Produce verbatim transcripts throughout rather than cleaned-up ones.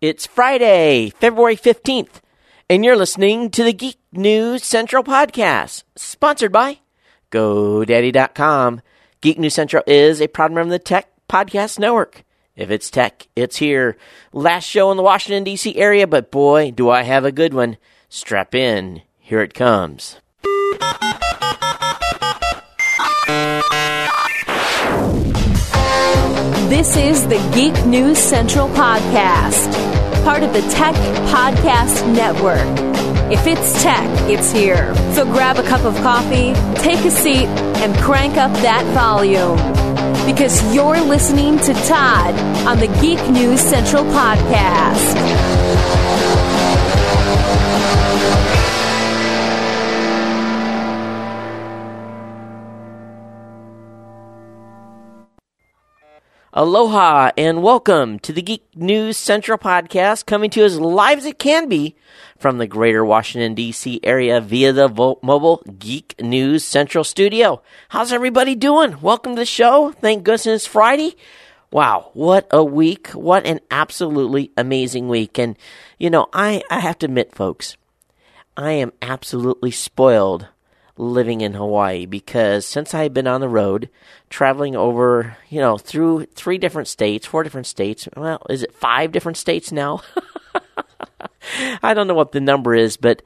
It's Friday, February fifteenth, and you're listening to the Geek News Central podcast, sponsored by GoDaddy dot com. Geek News Central is a proud member of the Tech Podcast Network. If it's tech, it's here. Last show in the Washington, D C area, but boy, do I have a good one. Strap in. Here it comes. This is the Geek News Central podcast, part of the Tech Podcast Network. If it's tech, it's here. So grab a cup of coffee, take a seat, and crank up that volume. Because you're listening to Todd on the Geek News Central podcast. Aloha and welcome to the Geek News Central podcast, coming to you as live as it can be from the greater Washington, D C area via the Vo- mobile Geek News Central studio. How's everybody doing? Welcome to the show. Thank goodness it's Friday. Wow, what a week. What an absolutely amazing week. And, you know, I, I have to admit, folks, I am absolutely spoiled living in Hawaii, because since I've been on the road, traveling over, you know, through three different states, four different states, well, is it five different states now? I don't know what the number is, but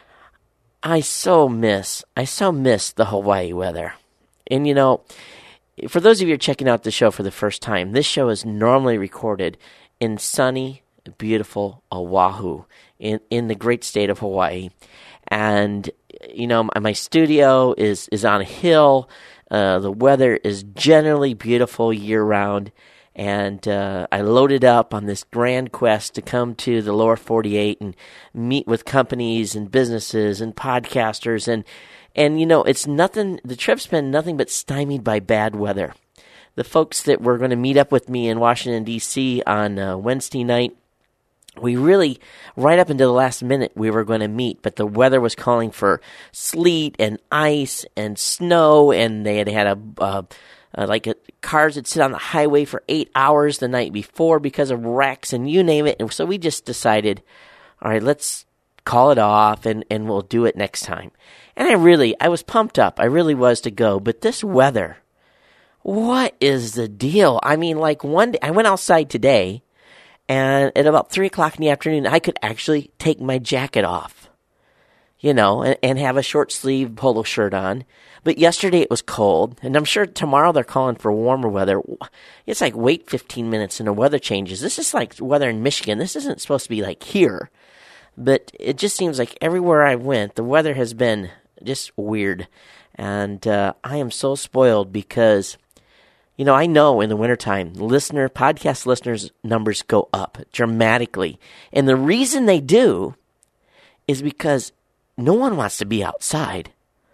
I so miss, I so miss the Hawaii weather. And, you know, for those of you who are checking out the show for the first time, this show is normally recorded in sunny, beautiful Oahu, in, in the great state of Hawaii. And, you know, my studio is, is on a hill. Uh, the weather is generally beautiful year-round. And uh, I loaded up on this grand quest to come to the lower forty-eight and meet with companies and businesses and podcasters. And, and you know, it's nothing, the trip's been nothing but stymied by bad weather. The folks that were going to meet up with me in Washington, D C on uh, Wednesday night, we really, right up until the last minute, we were going to meet, but the weather was calling for sleet and ice and snow, and they had had a, uh, uh, like a, cars that sit on the highway for eight hours the night before because of wrecks and you name it. And so we just decided, all right, let's call it off and, and we'll do it next time. And I really, I was pumped up. I really was to go, but this weather, what is the deal? I mean, like one day, I went outside today, and at about three o'clock in the afternoon, I could actually take my jacket off, you know, and, and have a short sleeve polo shirt on. But yesterday it was cold, and I'm sure tomorrow they're calling for warmer weather. It's like wait fifteen minutes and the weather changes. This is like weather in Michigan. This isn't supposed to be like here. But it just seems like everywhere I went, the weather has been just weird. And uh, I am so spoiled because, you know, I know in the wintertime, listener, podcast listeners' numbers go up dramatically. And the reason they do is because no one wants to be outside.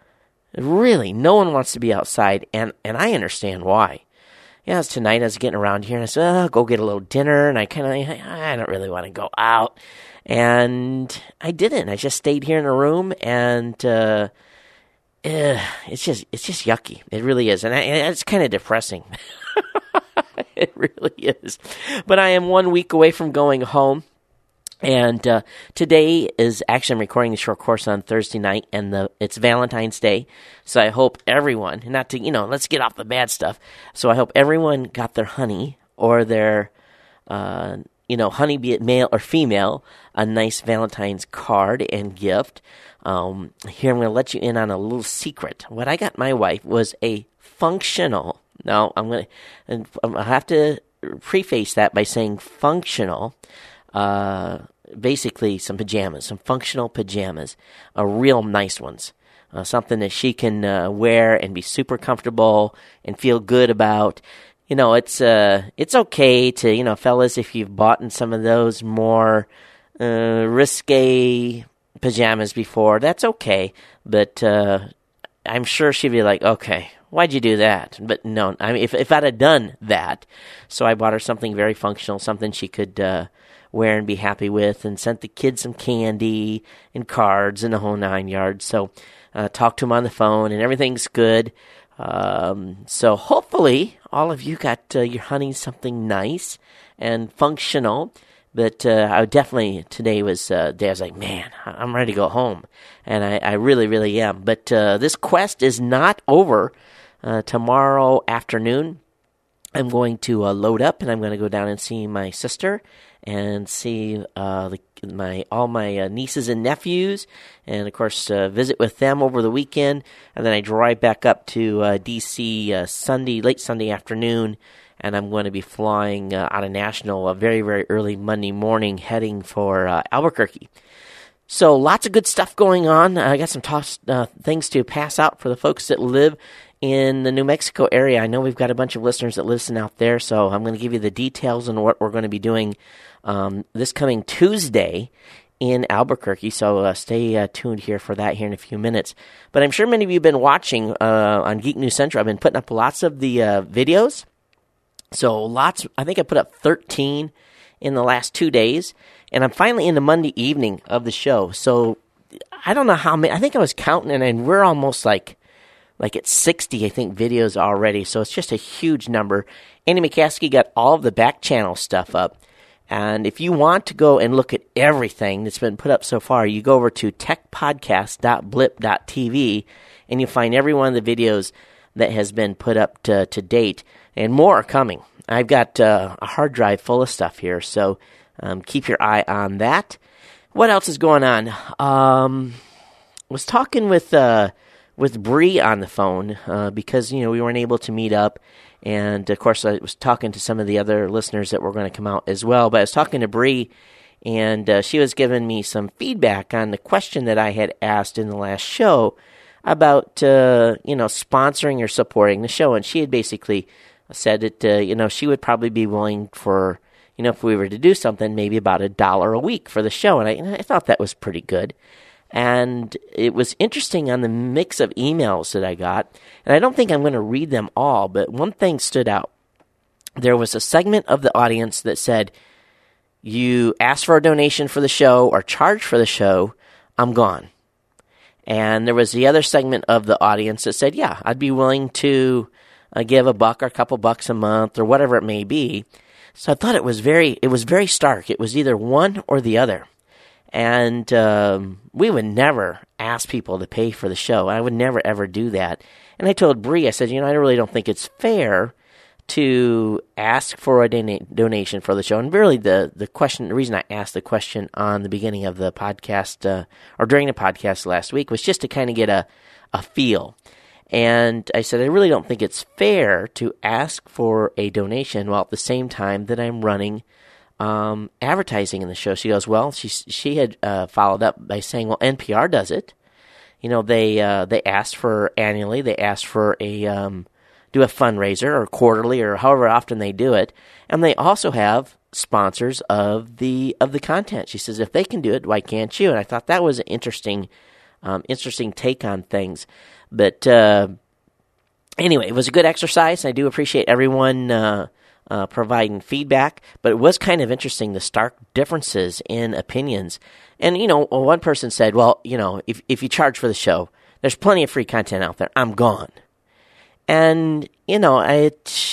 Really, no one wants to be outside, and, and I understand why. Yeah, as tonight I was getting around here, and I said, oh, I'll go get a little dinner, and I kind of, I don't really want to go out. And I didn't. I just stayed here in a room, and uh Uh, it's just it's just yucky. It really is, and, I, and it's kind of depressing. It really is. But I am one week away from going home, and uh, today is actually I'm recording the short course on Thursday night, and the it's Valentine's Day. So I hope everyone, not to you know, let's get off the bad stuff. So I hope everyone got their honey or their uh, you know honey, be it male or female, a nice Valentine's card and gift. Um, here, I'm going to let you in on a little secret. What I got my wife was a functional, no, I'm going to, I have to preface that by saying functional, uh, basically some pajamas, some functional pajamas, uh, real nice ones, uh, something that she can uh, wear and be super comfortable and feel good about. You know, it's, uh, it's okay to, you know, fellas, if you've bought in some of those more, uh, risque pajamas before, that's okay, but uh, I'm sure she'd be like, okay, why'd you do that? But no, I mean, if if I'd have done that, so I bought her something very functional, something she could uh, wear and be happy with, and sent the kids some candy and cards and the whole nine yards. So uh, talked to them on the phone, and everything's good. Um, so hopefully all of you got uh, your honey something nice and functional But uh, I definitely, today was uh, the day I was like, man, I'm ready to go home. And I, I really, really am. But uh, this quest is not over. Uh, tomorrow afternoon, I'm going to uh, load up, and I'm going to go down and see my sister and see uh, the, my all my uh, nieces and nephews, and, of course, uh, visit with them over the weekend. And then I drive back up to uh, D C uh, Sunday, late Sunday afternoon, and I'm going to be flying uh, out of National uh, very, very early Monday morning, heading for uh, Albuquerque. So lots of good stuff going on. I got some toss, uh, things to pass out for the folks that live in the New Mexico area. I know we've got a bunch of listeners that listen out there, so I'm going to give you the details on what we're going to be doing um, this coming Tuesday in Albuquerque, so uh, stay uh, tuned here for that here in a few minutes. But I'm sure many of you have been watching uh, on Geek News Central. I've been putting up lots of the uh, videos. So lots, I think I put up thirteen in the last two days, and I'm finally in the Monday evening of the show. So I don't know how many, I think I was counting, and we're almost like, like at sixty, I think, videos already. So it's just a huge number. Andy McCaskey got all of the back channel stuff up. And if you want to go and look at everything that's been put up so far, you go over to tech podcast dot blip dot t v, and you find every one of the videos that has been put up to, to date. And more are coming. I've got uh, a hard drive full of stuff here, so um, keep your eye on that. What else is going on? Um, was talking with uh, with Bree on the phone uh, because you know we weren't able to meet up, and of course I was talking to some of the other listeners that were going to come out as well. But I was talking to Bree, and uh, she was giving me some feedback on the question that I had asked in the last show about uh, you know sponsoring or supporting the show, and she had basically said that, uh, you know, she would probably be willing for, you know, if we were to do something, maybe about a dollar a week for the show. And I, and I thought that was pretty good. And it was interesting on the mix of emails that I got. And I don't think I'm going to read them all, but one thing stood out. There was a segment of the audience that said, you ask for a donation for the show or charge for the show, I'm gone. And there was the other segment of the audience that said, yeah, I'd be willing to Uh, give a buck or a couple bucks a month or whatever it may be. So I thought it was very, it was very stark. It was either one or the other. And um, we would never ask people to pay for the show. I would never, ever do that. And I told Bree, I said, you know, I really don't think it's fair to ask for a don- donation for the show. And really the, the question, the reason I asked the question on the beginning of the podcast uh, or during the podcast last week was just to kind of get a, a feel. And I said, I really don't think it's fair to ask for a donation while at the same time that I'm running um, advertising in the show. She goes, well, she she had uh, followed up by saying, well, N P R does it. You know, they uh, they ask for annually, they ask for a um, do a fundraiser or quarterly or however often they do it, and they also have sponsors of the of the content. She says, if they can do it, why can't you? And I thought that was an interesting, um, interesting take on things. But uh, anyway, it was a good exercise. I do appreciate everyone uh, uh, providing feedback. But it was kind of interesting, the stark differences in opinions. And, you know, one person said, well, you know, if if you charge for the show, there's plenty of free content out there. I'm gone. And, you know, I,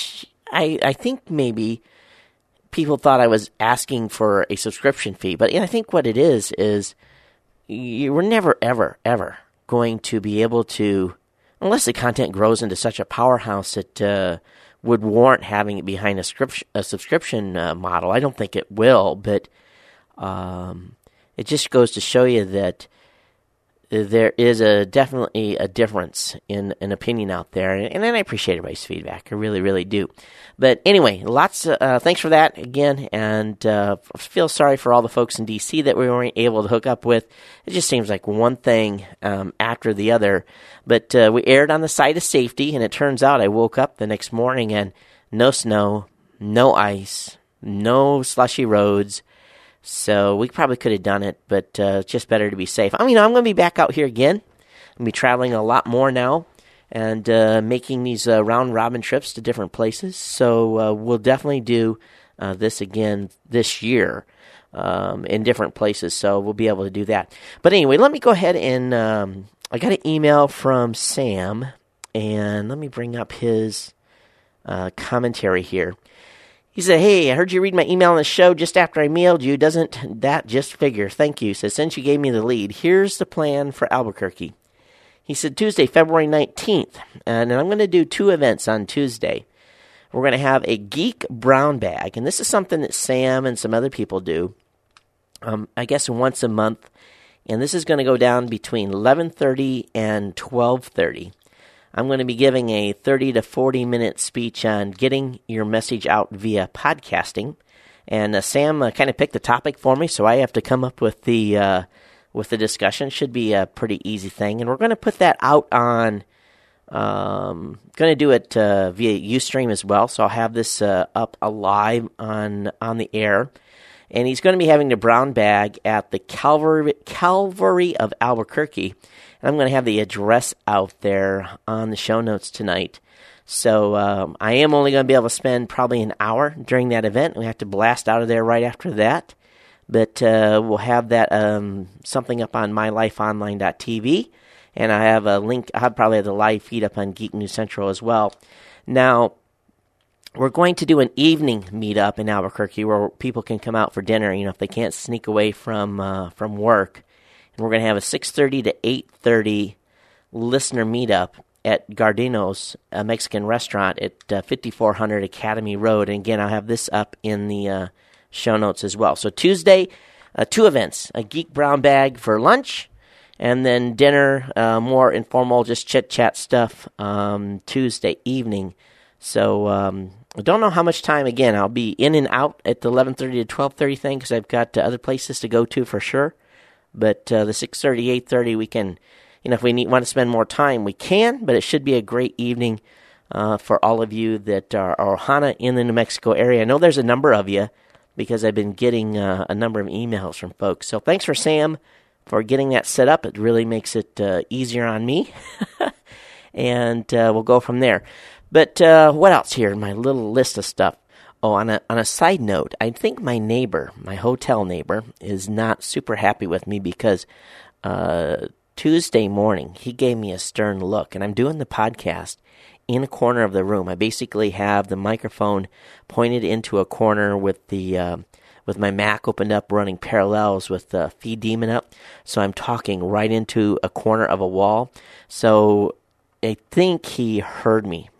I, I think maybe people thought I was asking for a subscription fee. But I think what it is is you were never, ever, ever going to be able to, unless the content grows into such a powerhouse that uh, would warrant having it behind a, script, a subscription uh, model. I don't think it will, but um, it just goes to show you that there is a definitely a difference in an opinion out there, and, and I appreciate everybody's feedback. I really, really do. But anyway, lots. Of, uh, thanks for that again, and uh, feel sorry for all the folks in D C that we weren't able to hook up with. It just seems like one thing um, after the other. But uh, we erred on the side of safety, and it turns out I woke up the next morning and no snow, no ice, no slushy roads. So we probably could have done it, but uh, it's just better to be safe. I mean, I'm going to be back out here again. I'm going to be traveling a lot more now and uh, making these uh, round-robin trips to different places. So uh, we'll definitely do uh, this again this year um, in different places. So we'll be able to do that. But anyway, let me go ahead and um, I got an email from Sam, and let me bring up his uh, commentary here. He said, hey, I heard you read my email on the show just after I mailed you. Doesn't that just figure? Thank you. He said, since you gave me the lead, here's the plan for Albuquerque. He said, Tuesday, February nineteenth, and I'm going to do two events on Tuesday. We're going to have a Geek Brown Bag, and this is something that Sam and some other people do, um, I guess once a month, and this is going to go down between eleven thirty and twelve thirty. I'm going to be giving a thirty to forty minute speech on getting your message out via podcasting, and uh, Sam uh, kind of picked the topic for me, so I have to come up with the uh, with the discussion. Should be a pretty easy thing, and we're going to put that out on. Um, going to do it uh, via Ustream as well, so I'll have this uh, up alive on on the air. And he's going to be having the brown bag at the Calvary Calvary of Albuquerque. And I'm going to have the address out there on the show notes tonight. So um, I am only going to be able to spend probably an hour during that event. We have to blast out of there right after that. But uh, we'll have that um, something up on my life online dot t v. And I have a link. I'll probably have the live feed up on Geek News Central as well. Now, we're going to do an evening meetup in Albuquerque where people can come out for dinner, you know, if they can't sneak away from uh, from work. And we're going to have a six thirty to eight thirty listener meetup at Gardeno's, a Mexican restaurant at uh, fifty-four hundred Academy Road. And again, I'll have this up in the uh, show notes as well. So Tuesday, uh, two events, a Geek Brown Bag for lunch, and then dinner, uh, more informal, just chit-chat stuff um, Tuesday evening. So um, I don't know how much time, again, I'll be in and out at the eleven thirty to twelve thirty thing because I've got uh, other places to go to for sure. But uh, the six thirty, eight thirty, we can, you know, if we need, want to spend more time, we can, but it should be a great evening uh, for all of you that are, are Ohana in the New Mexico area. I know there's a number of you because I've been getting uh, a number of emails from folks. So thanks for Sam for getting that set up. It really makes it uh, easier on me. And uh, we'll go from there. But uh, what else here in my little list of stuff? Oh, on a on a side note, I think my neighbor, my hotel neighbor, is not super happy with me because uh, Tuesday morning he gave me a stern look, and I'm doing the podcast in a corner of the room. I basically have the microphone pointed into a corner with the uh, with my Mac opened up, running parallels with the Feed Demon up, so I'm talking right into a corner of a wall. So I think he heard me.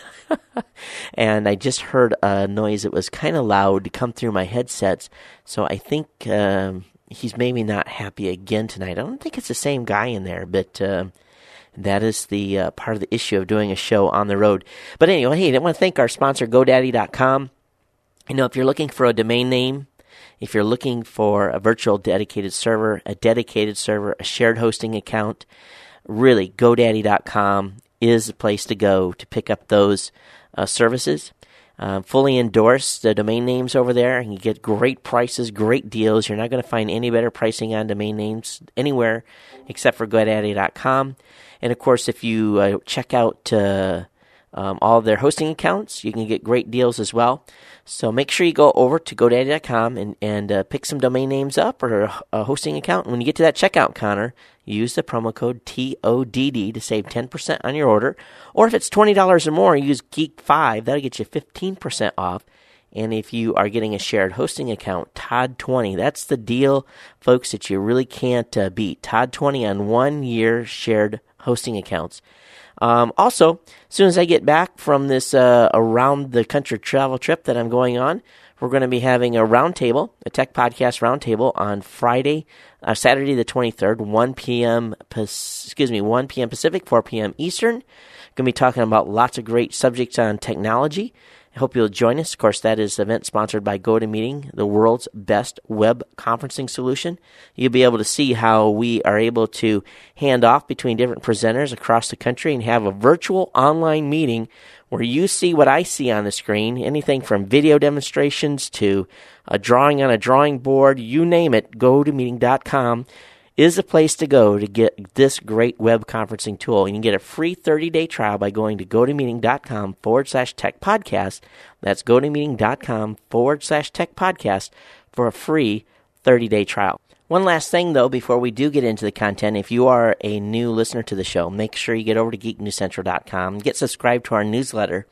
And I just heard a noise that was kind of loud come through my headsets. So I think um, he's maybe not happy again tonight. I don't think it's the same guy in there, but uh, that is the uh, part of the issue of doing a show on the road. But anyway, hey, I want to thank our sponsor, GoDaddy dot com. You know, if you're looking for a domain name, if you're looking for a virtual dedicated server, a dedicated server, a shared hosting account, really, GoDaddy dot com is the place to go to pick up those uh, services. Uh, fully endorse the domain names over there. You get great prices, great deals. You're not going to find any better pricing on domain names anywhere except for GoDaddy dot com. And, of course, if you uh, check out uh, um, all of their hosting accounts, you can get great deals as well. So make sure you go over to GoDaddy dot com and, and uh, pick some domain names up or a, a hosting account. And when you get to that checkout counter, use the promo code T O D D to save ten percent on your order. Or if it's twenty dollars or more, use Geek five. That'll get you fifteen percent off. And if you are getting a shared hosting account, Todd twenty. That's the deal, folks, that you really can't uh, beat. Todd twenty on one-year shared hosting accounts. Um, also, as soon as I get back from this uh, around-the-country travel trip that I'm going on, we're going to be having a roundtable, a tech podcast roundtable on Friday, uh, Saturday the twenty-third, one p.m. excuse me, one p.m. Pacific, four p.m. Eastern. Going to be talking about lots of great subjects on technology. I hope you'll join us. Of course, that is an event sponsored by GoToMeeting, the world's best web conferencing solution. You'll be able to see how we are able to hand off between different presenters across the country and have a virtual online meeting where you see what I see on the screen, anything from video demonstrations to a drawing on a drawing board, you name it. go to meeting dot com is the place to go to get this great web conferencing tool. You can get a free thirty-day trial by going to GoToMeeting.com forward slash tech podcast. That's GoToMeeting.com forward slash tech podcast for a free thirty-day trial. One last thing, though, before we do get into the content, if you are a new listener to the show, make sure you get over to Geek News Central dot com, get subscribed to our newsletter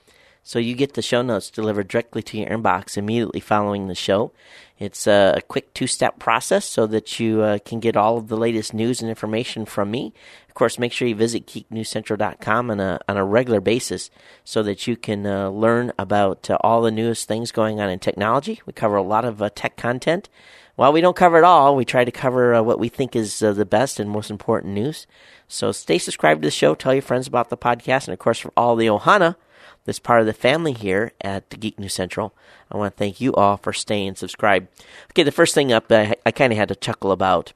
So you get the show notes delivered directly to your inbox immediately following the show. It's a quick two-step process so that you uh, can get all of the latest news and information from me. Of course, make sure you visit geek news central dot com on a, on a regular basis so that you can uh, learn about uh, all the newest things going on in technology. We cover a lot of uh, tech content. While we don't cover it all, we try to cover uh, what we think is uh, the best and most important news. So stay subscribed to the show. Tell your friends about the podcast. And, of course, for all the Ohana that's part of the family here at the Geek News Central, I want to thank you all for staying subscribed. Okay, the first thing up I, I kind of had to chuckle about.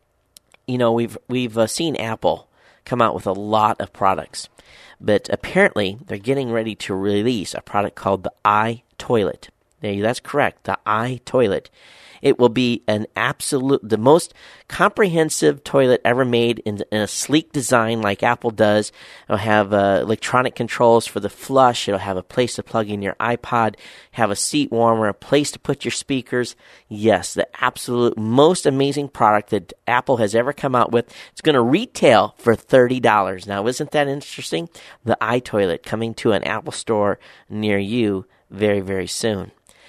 You know, we've we've uh, seen Apple come out with a lot of products, but apparently they're getting ready to release a product called the iToilet. There, that's correct, the iToilet. It will be an absolute, the most comprehensive toilet ever made in, in a sleek design like Apple does. It'll have uh, electronic controls for the flush. It'll have a place to plug in your iPod, have a seat warmer, a place to put your speakers. Yes, the absolute most amazing product that Apple has ever come out with. It's going to retail for thirty dollars. Now, isn't that interesting? The iToilet coming to an Apple store near you very, very soon.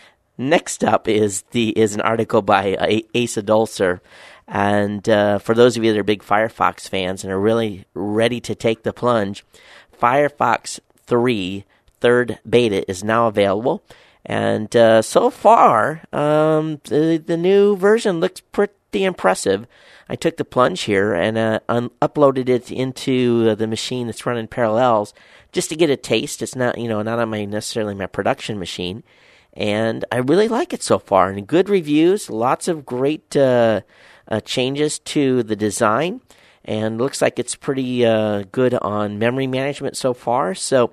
Next up is the is an article by uh, Asa Dulcer, and uh, for those of you that are big Firefox fans and are really ready to take the plunge, Firefox three third beta is now available, and uh, so far um, the the new version looks pretty impressive. I took the plunge here and uh, un- uploaded it into uh, the machine that's running Parallels just to get a taste. It's not you know not on my necessarily my production machine. And I really like it so far. And good reviews, lots of great uh, uh, changes to the design. And looks like it's pretty uh, good on memory management so far. So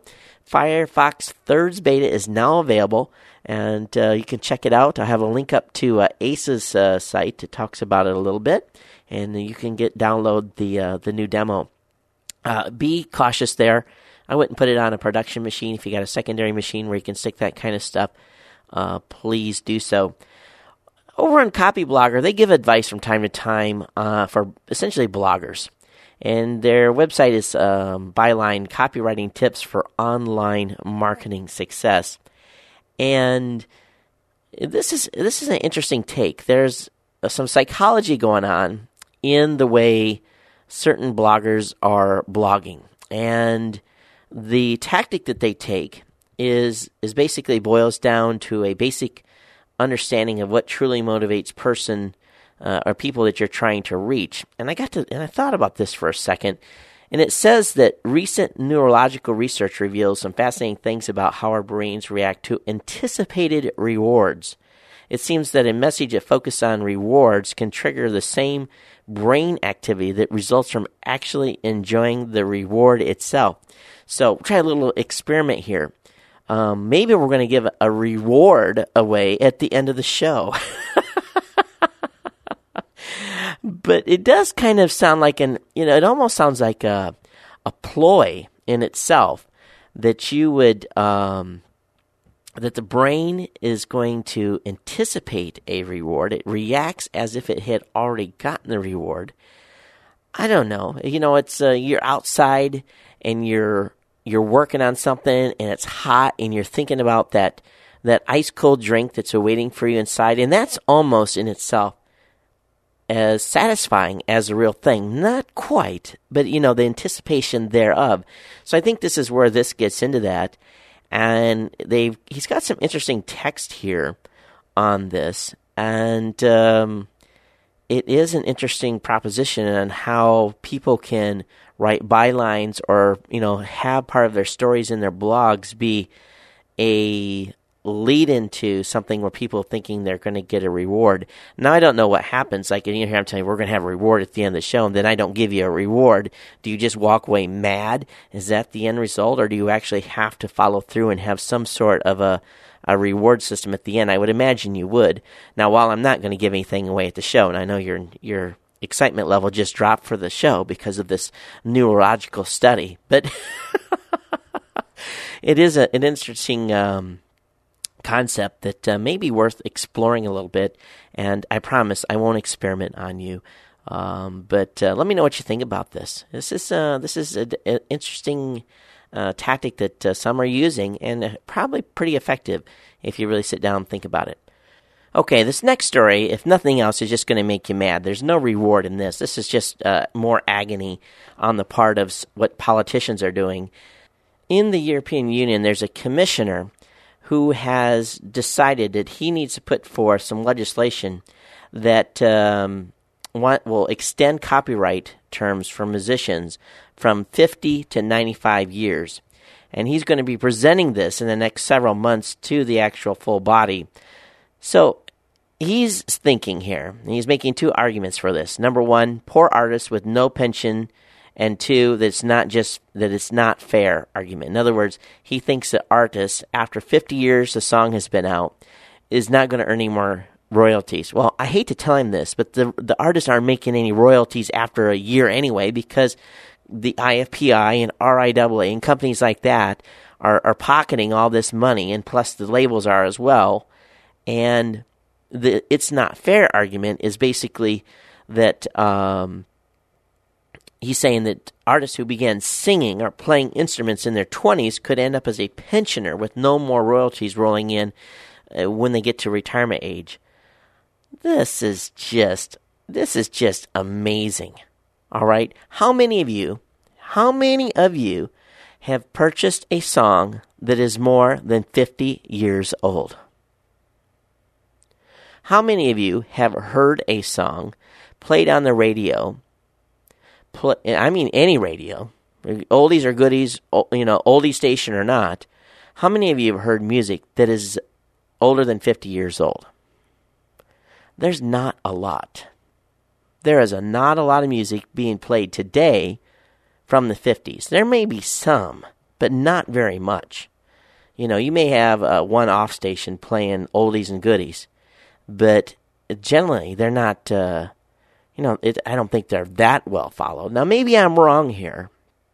Firefox third's beta is now available. And uh, you can check it out. I have a link up to uh, Asa's uh, site that talks about it a little bit. And you can get download the uh, the new demo. Uh, be cautious there. I wouldn't put it on a production machine. If you got a secondary machine where you can stick that kind of stuff, Uh, please do so. Over on Copyblogger, they give advice from time to time uh, for essentially bloggers. And their website is um, Byline Copywriting Tips for Online Marketing Success. And this is this is an interesting take. There's uh, some psychology going on in the way certain bloggers are blogging. And the tactic that they take is is basically boils down to a basic understanding of what truly motivates person uh, or people that you're trying to reach. And I got to and I thought about this for a second, and it says that recent neurological research reveals some fascinating things about how our brains react to anticipated rewards. It seems that a message that focuses on rewards can trigger the same brain activity that results from actually enjoying the reward itself. So try a little experiment here. Um, maybe we're going to give a reward away at the end of the show. But it does kind of sound like an, you know, it almost sounds like a, a ploy in itself that you would, um, that the brain is going to anticipate a reward. It reacts as if it had already gotten the reward. I don't know. You know, it's, uh, you're outside and you're, you're working on something and it's hot and you're thinking about that that ice cold drink that's awaiting for you inside, and that's almost in itself as satisfying as a real thing. Not quite, but you know, the anticipation thereof. So I think this is where this gets into that. And they've he's got some interesting text here on this, and um, it is an interesting proposition on how people can write bylines or, you know, have part of their stories in their blogs be a lead into something where people are thinking they're going to get a reward. Now, I don't know what happens. Like, you hear I'm telling you, we're going to have a reward at the end of the show, and then I don't give you a reward. Do you just walk away mad? Is that the end result? Or do you actually have to follow through and have some sort of a, a reward system at the end? I would imagine you would. Now, while I'm not going to give anything away at the show, and I know you're you're excitement level just dropped for the show because of this neurological study. But it is a, an interesting um, concept that uh, may be worth exploring a little bit. And I promise I won't experiment on you. Um, but uh, let me know what you think about this. This is uh, this is an interesting uh, tactic that uh, some are using, and probably pretty effective if you really sit down and think about it. Okay, this next story, if nothing else, is just going to make you mad. There's no reward in this. This is just uh, more agony on the part of what politicians are doing. In the European Union, there's a commissioner who has decided that he needs to put forth some legislation that um, want, will extend copyright terms for musicians from fifty to ninety-five years. And he's going to be presenting this in the next several months to the actual full body. So he's thinking here, and he's making two arguments for this. Number one, poor artists with no pension, and two, that it's not just that it's not fair argument. In other words, he thinks that artists, after fifty years the song has been out, is not going to earn any more royalties. Well, I hate to tell him this, but the the artists aren't making any royalties after a year anyway, because the I F P I and R I A A and companies like that are, are pocketing all this money, and plus the labels are as well. And the it's not fair argument is basically that um, he's saying that artists who began singing or playing instruments in their twenties could end up as a pensioner with no more royalties rolling in uh, when they get to retirement age. This is just this is just amazing. All right, how many of you, how many of you have purchased a song that is more than fifty years old? How many of you have heard a song played on the radio? Play, I mean, any radio, oldies or goodies, you know, oldie station or not. How many of you have heard music that is older than fifty years old? There's not a lot. There is a, not a lot of music being played today from the fifties. There may be some, but not very much. You know, you may have uh, one off station playing oldies and goodies, but generally they're not, uh, you know, it, I don't think they're that well followed. Now, maybe I'm wrong here.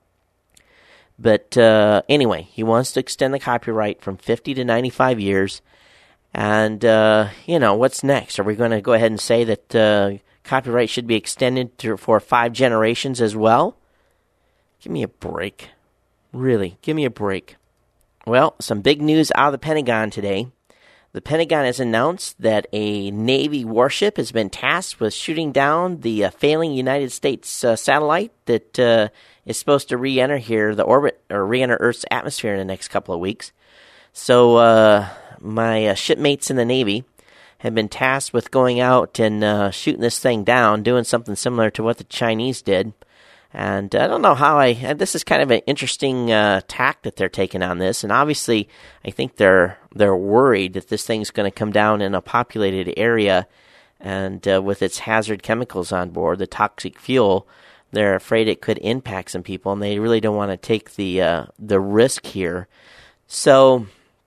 But uh, anyway, he wants to extend the copyright from fifty to ninety-five years. And, uh, you know, what's next? Are we going to go ahead and say that uh, copyright should be extended to, for five generations as well? Give me a break. Really, give me a break. Well, some big news out of the Pentagon today. The Pentagon has announced that a Navy warship has been tasked with shooting down the uh, failing United States uh, satellite that uh, is supposed to re-enter here, the orbit, or re-enter Earth's atmosphere in the next couple of weeks. So uh, my uh, shipmates in the Navy have been tasked with going out and uh, shooting this thing down, doing something similar to what the Chinese did. And I don't know how I, this is kind of an interesting uh, tack that they're taking on this. And obviously, I think they're they're worried that this thing's going to come down in a populated area. And uh, with its hazard chemicals on board, the toxic fuel, they're afraid it could impact some people. And they really don't want to take the uh, the risk here. So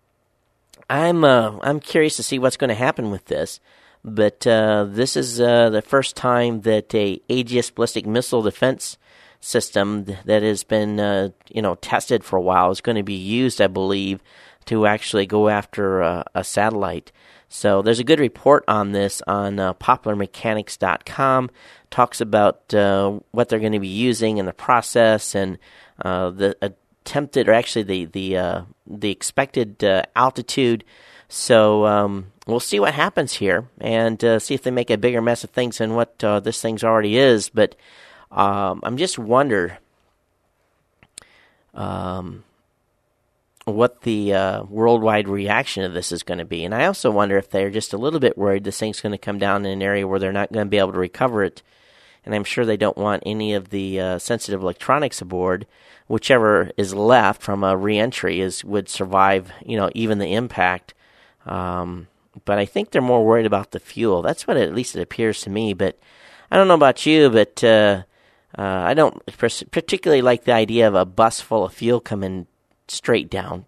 I'm uh, I'm curious to see what's going to happen with this. But uh, this is uh, the first time that a Aegis ballistic missile defense system that has been uh, you know tested for a while is going to be used, I believe, to actually go after uh, a satellite. So there's a good report on this on uh, popular mechanics dot com. Talks about uh, what they're going to be using in the process and uh, the attempted, or actually the the uh, the expected uh, altitude. So um, we'll see what happens here and uh, see if they make a bigger mess of things than what uh, this thing's already is. But um, I'm just wonder um, what the uh, worldwide reaction of this is going to be. And I also wonder if they're just a little bit worried this thing's going to come down in an area where they're not going to be able to recover it. And I'm sure they don't want any of the uh, sensitive electronics aboard. Whichever is left from a reentry is would survive, you know, even the impact. Um, but I think they're more worried about the fuel. That's what it, at least it appears to me. But I don't know about you, but uh, uh, I don't particularly like the idea of a bus full of fuel coming straight down.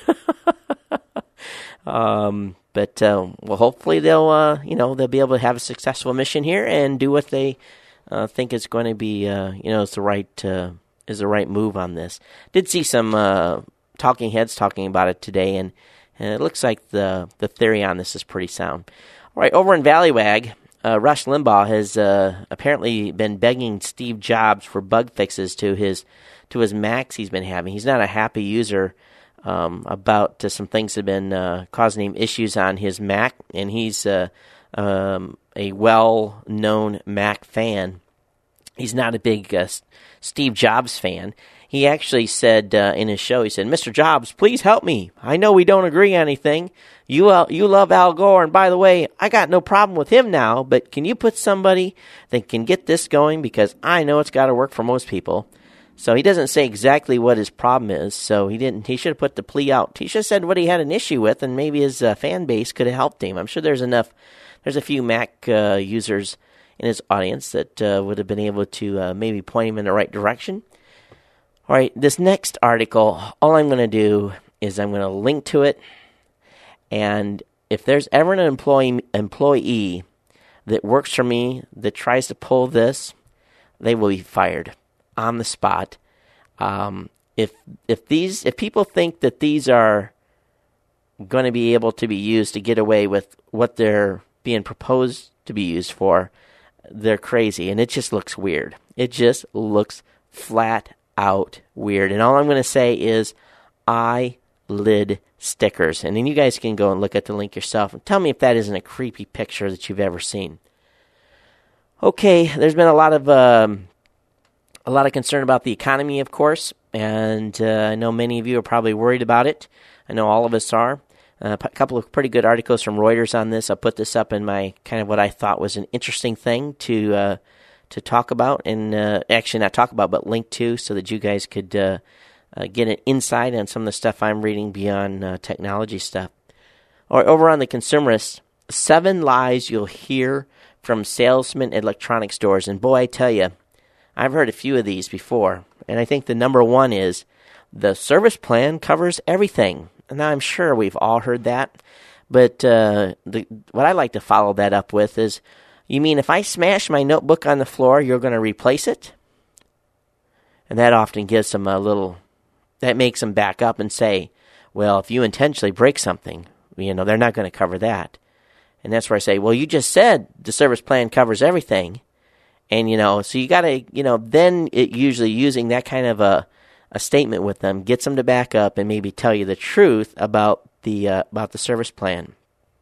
um, but uh, well, hopefully they'll, uh, you know, they'll be able to have a successful mission here and do what they uh, think is going to be, uh, you know, is the right uh, is the right move on this. Did see some uh, talking heads talking about it today, and. And it looks like the, the theory on this is pretty sound. All right, over in Valleywag, uh, Rush Limbaugh has uh, apparently been begging Steve Jobs for bug fixes to his to his Macs he's been having. He's not a happy user um, about uh, some things that have been uh, causing him issues on his Mac, and he's uh, um, a well-known Mac fan. He's not a big uh, Steve Jobs fan. He actually said uh, in his show, he said, "Mister Jobs, please help me. I know we don't agree on anything. You uh, you love Al Gore, and by the way, I got no problem with him now, but can you put somebody that can get this going? Because I know it's got to work for most people." So he doesn't say exactly what his problem is, so he didn't. He should have put the plea out. He should have said what he had an issue with, and maybe his uh, fan base could have helped him. I'm sure there's enough, there's a few Mac uh, users in his audience that uh, would have been able to uh, maybe point him in the right direction. All right, this next article, all I'm going to do is I'm going to link to it, and if there's ever an employee employee that works for me that tries to pull this, they will be fired on the spot. Um, if if these if people think that these are going to be able to be used to get away with what they're being proposed to be used for, they're crazy, and it just looks weird. It just looks flat out weird. And all I'm going to say is eyelid stickers. And then you guys can go and look at the link yourself and tell me if that isn't a creepy picture that you've ever seen. Okay, there's been a lot of um, a lot of concern about the economy, of course, and uh, I know many of you are probably worried about it. I know all of us are. Uh, a couple of pretty good articles from Reuters on this. I'll put this up in my kind of what I thought was an interesting thing to uh, to talk about, and uh, actually not talk about, but link to, so that you guys could uh, uh, get an insight on some of the stuff I'm reading beyond uh, technology stuff. Or over on the Consumerist, seven lies you'll hear from salesmen at electronic stores. And boy, I tell you, I've heard a few of these before. And I think the number one is, the service plan covers everything. And I'm sure we've all heard that. But uh, the, what I like to follow that up with is, you mean if I smash my notebook on the floor, you're going to replace it? And that often gives them a little, that makes them back up and say, well, if you intentionally break something, you know, they're not going to cover that. And that's where I say, well, you just said the service plan covers everything. And, you know, so you got to, you know, then it usually using that kind of a, a statement with them gets them to back up and maybe tell you the truth about the uh, about the service plan.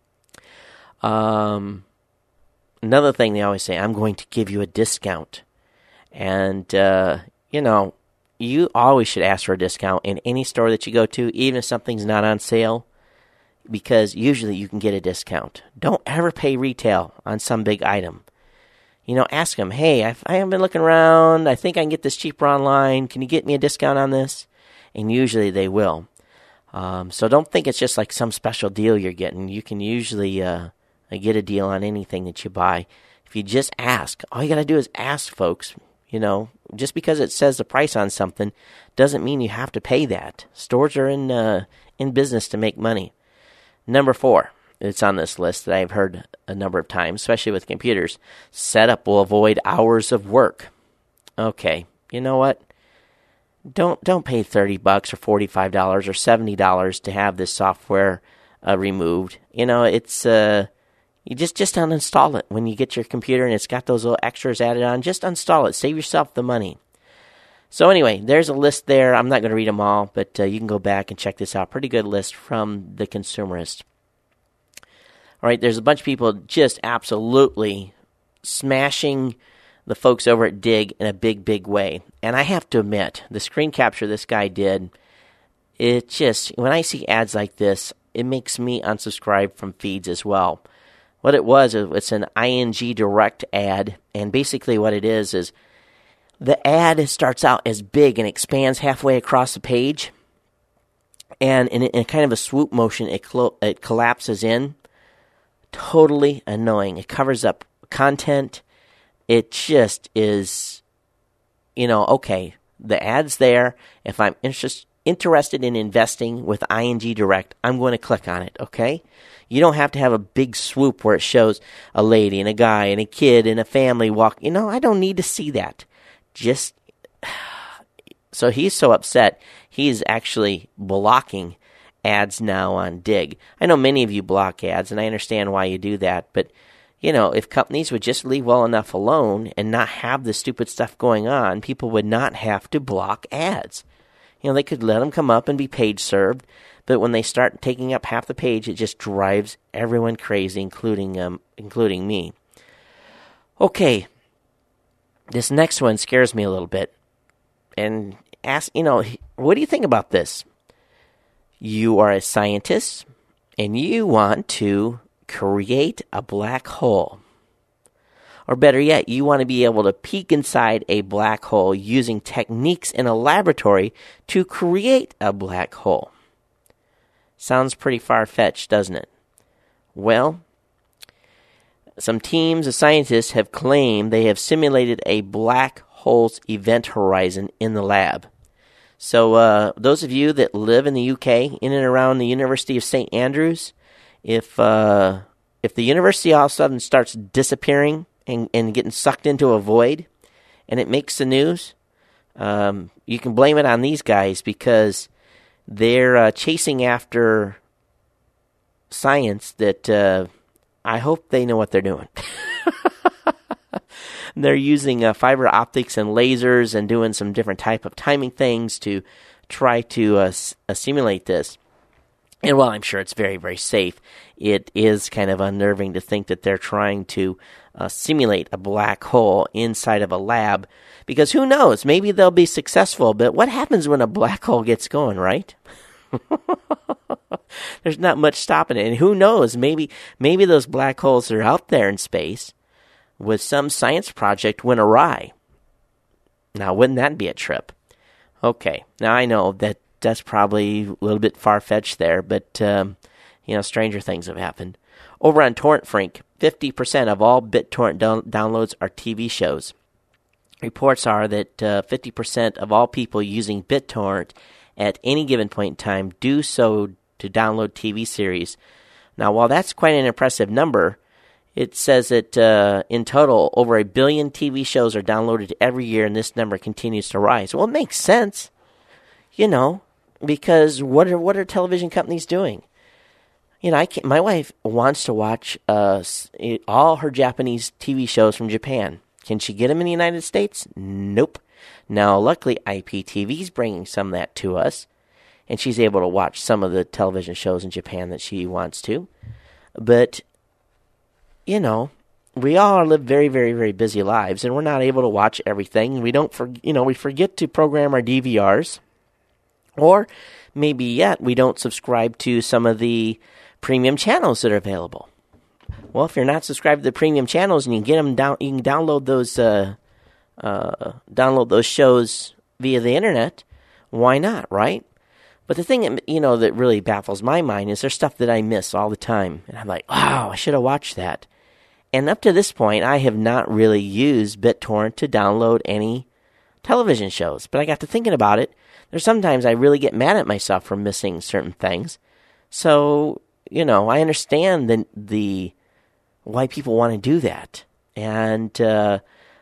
Um, another thing they always say, I'm going to give you a discount. And, uh, you know, you always should ask for a discount in any store that you go to, even if something's not on sale, because usually you can get a discount. Don't ever pay retail on some big item. You know, ask them, hey, I've, I haven't been looking around. I think I can get this cheaper online. Can you get me a discount on this? And usually they will. Um, so don't think it's just like some special deal you're getting. You can usually uh, get a deal on anything that you buy. If you just ask, all you got to do is ask, folks. You know, just because it says the price on something doesn't mean you have to pay that. Stores are in uh, in business to make money. Number four. It's on this list that I've heard a number of times, especially with computers. Setup will avoid hours of work. Okay, you know what? Don't don't pay thirty bucks or forty-five dollars or seventy dollars to have this software uh, removed. You know, it's uh, you just just uninstall it when you get your computer and it's got those little extras added on. Just install it. Save yourself the money. So anyway, there's a list there. I'm not going to read them all, but uh, you can go back and check this out. Pretty good list from the Consumerist. All right, there's a bunch of people just absolutely smashing the folks over at Dig in a big, big way. And I have to admit, the screen capture this guy did, it just, when I see ads like this, it makes me unsubscribe from feeds as well. What it was, it's an I N G Direct ad, and basically what it is is the ad starts out as big and expands halfway across the page, and in, in kind of a swoop motion, it, clo- it collapses in. Totally annoying. It covers up content. It just is, you know, okay, the ad's there. If I'm interest, interested in investing with I N G Direct, I'm going to click on it, okay? You don't have to have a big swoop where it shows a lady and a guy and a kid and a family walk. You know, I don't need to see that. Just, so he's so upset, he's actually blocking ads now on Dig. I know many of you block ads, and I understand why you do that, but you know, if companies would just leave well enough alone and not have the stupid stuff going on, people would not have to block ads. You know, they could let them come up and be page served, but when they start taking up half the page, it just drives everyone crazy, including um, including me. Okay, this next one scares me a little bit. And ask, you know, what do you think about this? You are a scientist, and you want to create a black hole. Or better yet, you want to be able to peek inside a black hole using techniques in a laboratory to create a black hole. Sounds pretty far-fetched, doesn't it? Well, some teams of scientists have claimed they have simulated a black hole's event horizon in the lab. So uh, those of you that live in the U K, in and around the University of Saint Andrews, if uh, if the university all of a sudden starts disappearing and, and getting sucked into a void, and it makes the news, um, you can blame it on these guys because they're uh, chasing after science that uh, I hope they know what they're doing. They're using uh, fiber optics and lasers and doing some different type of timing things to try to uh, s- uh, simulate this. And while I'm sure it's very, very safe, it is kind of unnerving to think that they're trying to uh, simulate a black hole inside of a lab. Because who knows, maybe they'll be successful, but what happens when a black hole gets going, right? There's not much stopping it. And who knows, maybe maybe those black holes are out there in space with some science project went awry. Now, wouldn't that be a trip? Okay, now I know that that's probably a little bit far-fetched there, but, um, you know, stranger things have happened. Over on TorrentFreak, fifty percent of all BitTorrent down- downloads are T V shows. Reports are that uh, fifty percent of all people using BitTorrent at any given point in time do so to download T V series. Now, while that's quite an impressive number, it says that uh, in total, over a billion T V shows are downloaded every year, and this number continues to rise. Well, it makes sense, you know, because what are what are television companies doing? You know, I can't, my wife wants to watch uh, all her Japanese T V shows from Japan. Can she get them in the United States? Nope. Now, luckily, I P T V is bringing some of that to us, and she's able to watch some of the television shows in Japan that she wants to. But you know, we all live very, very, very busy lives, and we're not able to watch everything. We don't, for, you know, we forget to program our D V Rs, or maybe yet we don't subscribe to some of the premium channels that are available. Well, if you're not subscribed to the premium channels and you can get them down, you can download those, uh, uh, download those shows via the internet. Why not, right? But the thing, you know, that really baffles my mind is there's stuff that I miss all the time, and I'm like, wow, I should have watched that. And up to this point, I have not really used BitTorrent to download any television shows. But I got to thinking about it. There's sometimes I really get mad at myself for missing certain things. So, you know, I understand the, the why people want to do that. And uh,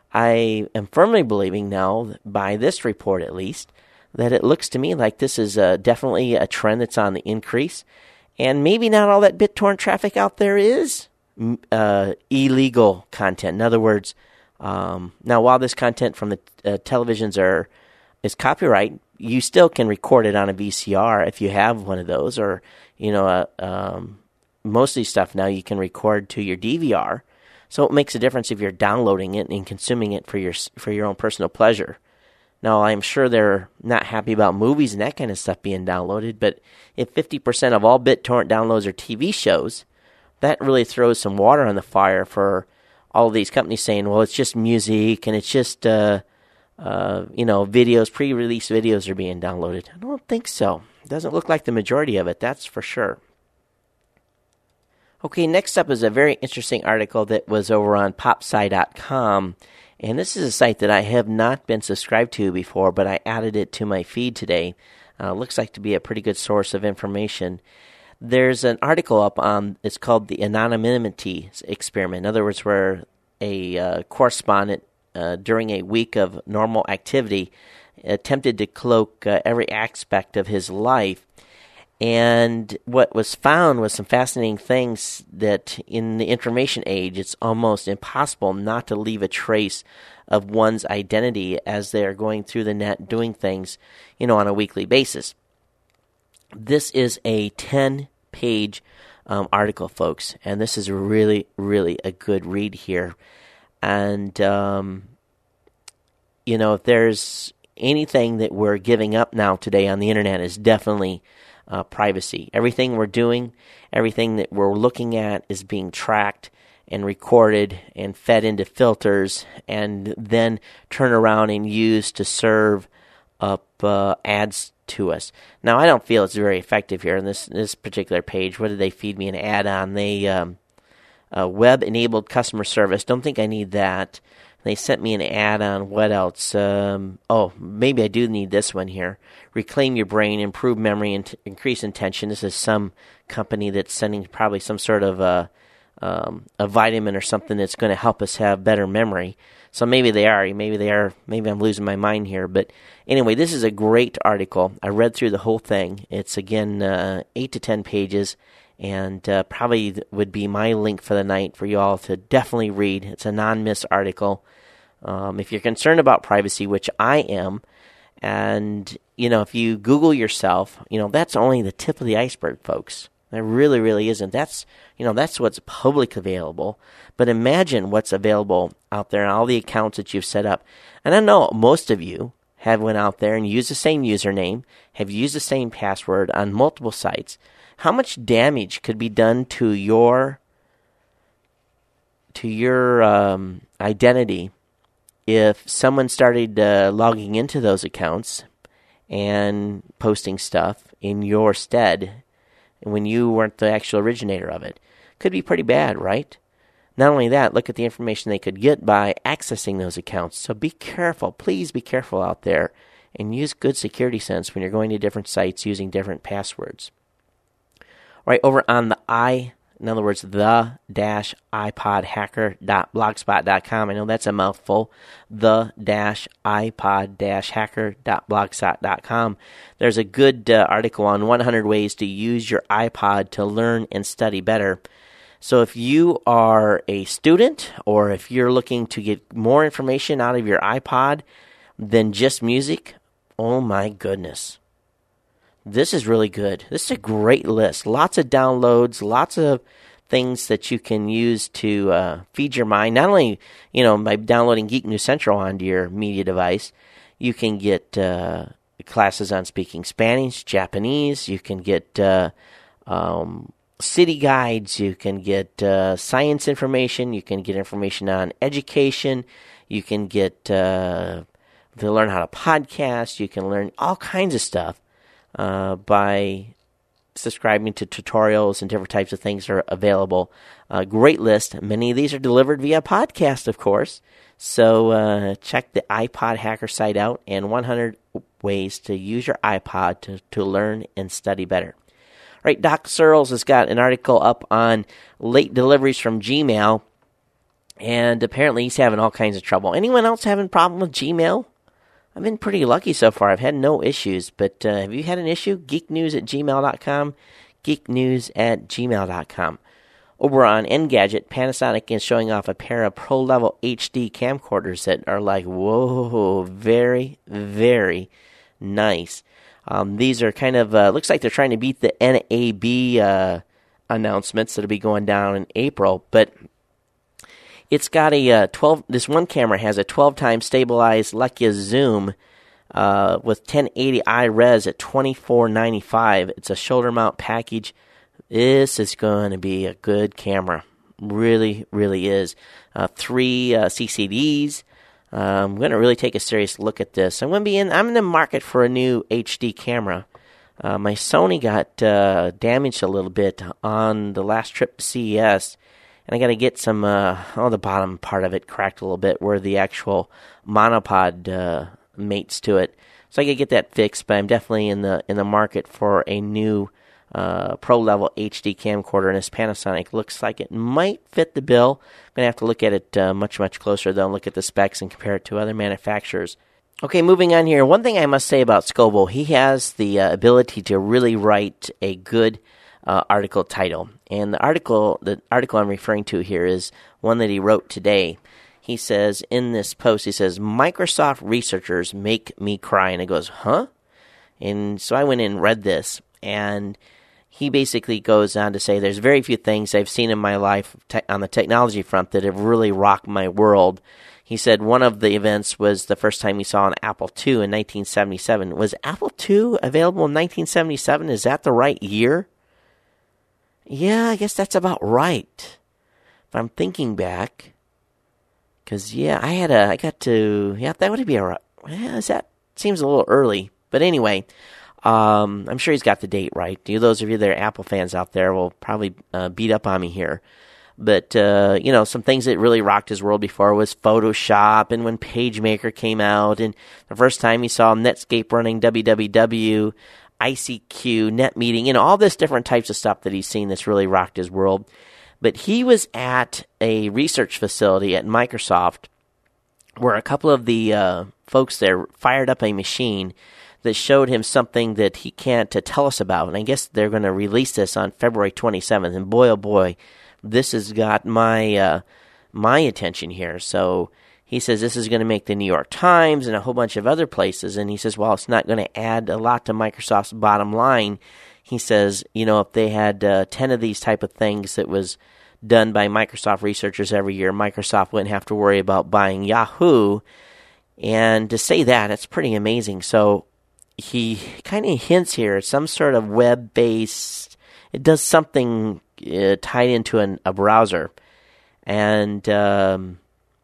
I am firmly believing now, by this report at least, that it looks to me like this is uh, definitely a trend that's on the increase. And maybe not all that BitTorrent traffic out there is Uh, illegal content. In other words, um, now while this content from the uh, televisions are is copyright, you still can record it on a V C R if you have one of those, or you know, uh, um, most of these stuff now you can record to your D V R. So it makes a difference if you're downloading it and consuming it for your for your own personal pleasure. Now, I'm sure they're not happy about movies and that kind of stuff being downloaded, but if fifty percent of all BitTorrent downloads are T V shows, that really throws some water on the fire for all of these companies saying, well, it's just music and it's just, uh, uh, you know, videos, pre-release videos are being downloaded. I don't think so. It doesn't look like the majority of it, that's for sure. Okay, next up is a very interesting article that was over on popsci dot com. And this is a site that I have not been subscribed to before, but I added it to my feed today. Uh, looks like to be a pretty good source of information. There's an article up on, it's called the anonymity experiment. In other words, where a uh, correspondent uh, during a week of normal activity attempted to cloak uh, every aspect of his life. And what was found was some fascinating things that in the information age, it's almost impossible not to leave a trace of one's identity as they are going through the net doing things, you know, on a weekly basis. This is a ten-page um, article, folks, and this is really, really a good read here. And, um, you know, if there's anything that we're giving up now today on the internet is definitely Uh, privacy. Everything we're doing, everything that we're looking at is being tracked and recorded and fed into filters and then turn around and used to serve up uh, ads to us. Now, I don't feel it's very effective here in this this particular page. What did they feed me an ad on? They um, uh, web-enabled customer service. Don't think I need that. They sent me an ad on what else? Um, oh, maybe I do need this one here. Reclaim your brain, improve memory, and t- increase attention. This is some company that's sending probably some sort of a, um, a vitamin or something that's going to help us have better memory. So maybe they are. Maybe they are. Maybe I'm losing my mind here. But anyway, this is a great article. I read through the whole thing. It's, again, uh, eight to ten pages. And uh, probably would be my link for the night for you all to definitely read. It's a non-miss article. Um, if you're concerned about privacy, which I am, and, you know, if you Google yourself, you know, that's only the tip of the iceberg, folks. It really, really isn't. That's, you know, that's what's public available. But imagine what's available out there and all the accounts that you've set up. And I know most of you have went out there and used the same username, have used the same password on multiple sites. How much damage could be done to your to your um, identity if someone started uh, logging into those accounts and posting stuff in your stead when you weren't the actual originator of it? Could be pretty bad, right? Not only that, look at the information they could get by accessing those accounts. So be careful. Please be careful out there and use good security sense when you're going to different sites using different passwords. Right over on the i, in other words, the dash iPod hacker dot blogspot dot com. I know that's a mouthful. The dash iPod dash hacker dot blogspot dot com. There's a good uh, article on one hundred ways to use your iPod to learn and study better. So if you are a student or if you're looking to get more information out of your iPod than just music, oh my goodness. This is really good. This is a great list. Lots of downloads, lots of things that you can use to uh, feed your mind. Not only, you know, by downloading Geek News Central onto your media device, you can get uh, classes on speaking Spanish, Japanese. You can get uh, um, city guides. You can get uh, science information. You can get information on education. You can get uh, to learn how to podcast. You can learn all kinds of stuff. Uh, by subscribing to tutorials and different types of things that are available. A uh, great list. Many of these are delivered via podcast, of course. So uh, check the iPod Hacker site out and one hundred ways to use your iPod to, to learn and study better. All right, Doc Searles has got an article up on late deliveries from Gmail, and apparently he's having all kinds of trouble. Anyone else having a problem with Gmail? I've been pretty lucky so far. I've had no issues, but uh, have you had an issue? geek news at gmail dot com, geek news at gmail dot com. Over on Engadget, Panasonic is showing off a pair of pro-level H D camcorders that are like, whoa, very, very nice. Um, these are kind of, uh, looks like they're trying to beat the N A B uh, announcements that'll be going down in April, but it's got a uh, twelve. This one camera has a twelve times stabilized Leica zoom uh, with ten eighty i res at twenty-four ninety-five. It's a shoulder mount package. This is going to be a good camera. Really, really is. Uh, three uh, C C Ds. Uh, I'm going to really take a serious look at this. I'm going to be in. I'm in the market for a new H D camera. Uh, my Sony got uh, damaged a little bit on the last trip to C E S. And I got to get some, uh, oh, the bottom part of it cracked a little bit where the actual monopod uh, mates to it. So I got to get that fixed, but I'm definitely in the in the market for a new uh, pro-level H D camcorder. And this Panasonic looks like it might fit the bill. I'm going to have to look at it uh, much, much closer, though, and look at the specs and compare it to other manufacturers. Okay, moving on here. One thing I must say about Scoble, he has the uh, ability to really write a good uh, article title. And the article, the article I'm referring to here is one that he wrote today. He says in this post, he says, Microsoft researchers make me cry. And it goes, huh? And so I went in and read this, and he basically goes on to say there's very few things I've seen in my life te- on the technology front that have really rocked my world. He said one of the events was the first time he saw an Apple two in nineteen seventy-seven. Was Apple two available in nineteen seventy-seven? Is that the right year? Yeah, I guess that's about right. If I'm thinking back. Because, yeah, I had a, I got to, yeah, that would be a, yeah, is that, seems a little early. But anyway, um, I'm sure he's got the date right. You, those of you that are Apple fans out there will probably uh, beat up on me here. But, uh, you know, some things that really rocked his world before was Photoshop and when PageMaker came out. And the first time he saw Netscape running W W W, I C Q, NetMeeting, you know, all this different types of stuff that he's seen that's really rocked his world. But he was at a research facility at Microsoft where a couple of the uh, folks there fired up a machine that showed him something that he can't uh, tell us about. And I guess they're going to release this on February twenty-seventh. And boy, oh boy, this has got my uh, my attention here. So he says this is going to make the New York Times and a whole bunch of other places. And he says, well, it's not going to add a lot to Microsoft's bottom line. He says, you know, if they had uh, ten of these type of things that was done by Microsoft researchers every year, Microsoft wouldn't have to worry about buying Yahoo. And to say that, it's pretty amazing. So he kind of hints here, some sort of web-based, it does something uh, tied into an, a browser. And um,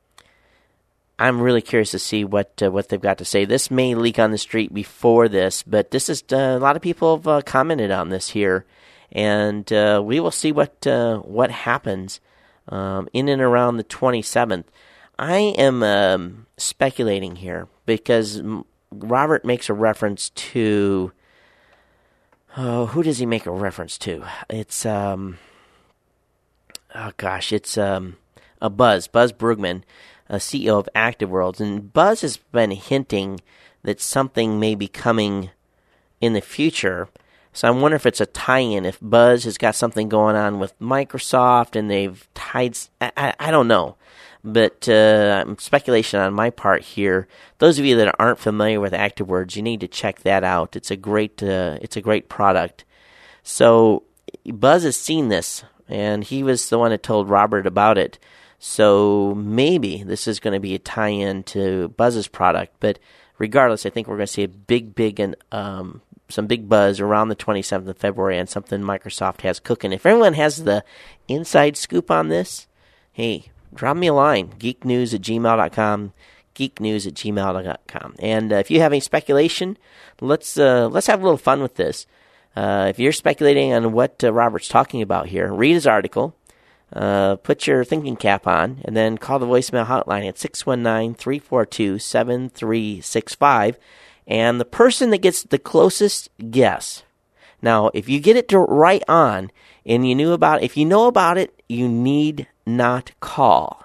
I'm really curious to see what uh, what they've got to say. This may leak on the street before this, but this is uh, a lot of people have uh, commented on this here, and uh, we will see what uh, what happens um, in and around the twenty-seventh. I am um, speculating here because Robert makes a reference to. Oh, who does he make a reference to? It's um. Oh gosh, it's um a Buzz, Buzz Brugman, a C E O of ActiveWorlds, and Buzz has been hinting that something may be coming in the future. So I wonder if it's a tie-in, if Buzz has got something going on with Microsoft and they've tied. I, I, I don't know, but uh, speculation on my part here. Those of you that aren't familiar with ActiveWorlds, you need to check that out. It's a great, uh, it's a great product. So Buzz has seen this, and he was the one that told Robert about it. So maybe this is going to be a tie-in to Buzz's product. But regardless, I think we're going to see a big, big, and um, some big buzz around the twenty-seventh of February on something Microsoft has cooking. If everyone has the inside scoop on this, hey, drop me a line, geek news at gmail dot com, geek news at gmail dot com. And uh, if you have any speculation, let's uh, let's have a little fun with this. Uh, if you're speculating on what uh, Robert's talking about here, read his article, uh, put your thinking cap on, and then call the voicemail hotline at six one nine, three four two, seven three six five. And the person that gets the closest guess. Now, if you get it to right on, and you knew about, if you know about it, you need not call.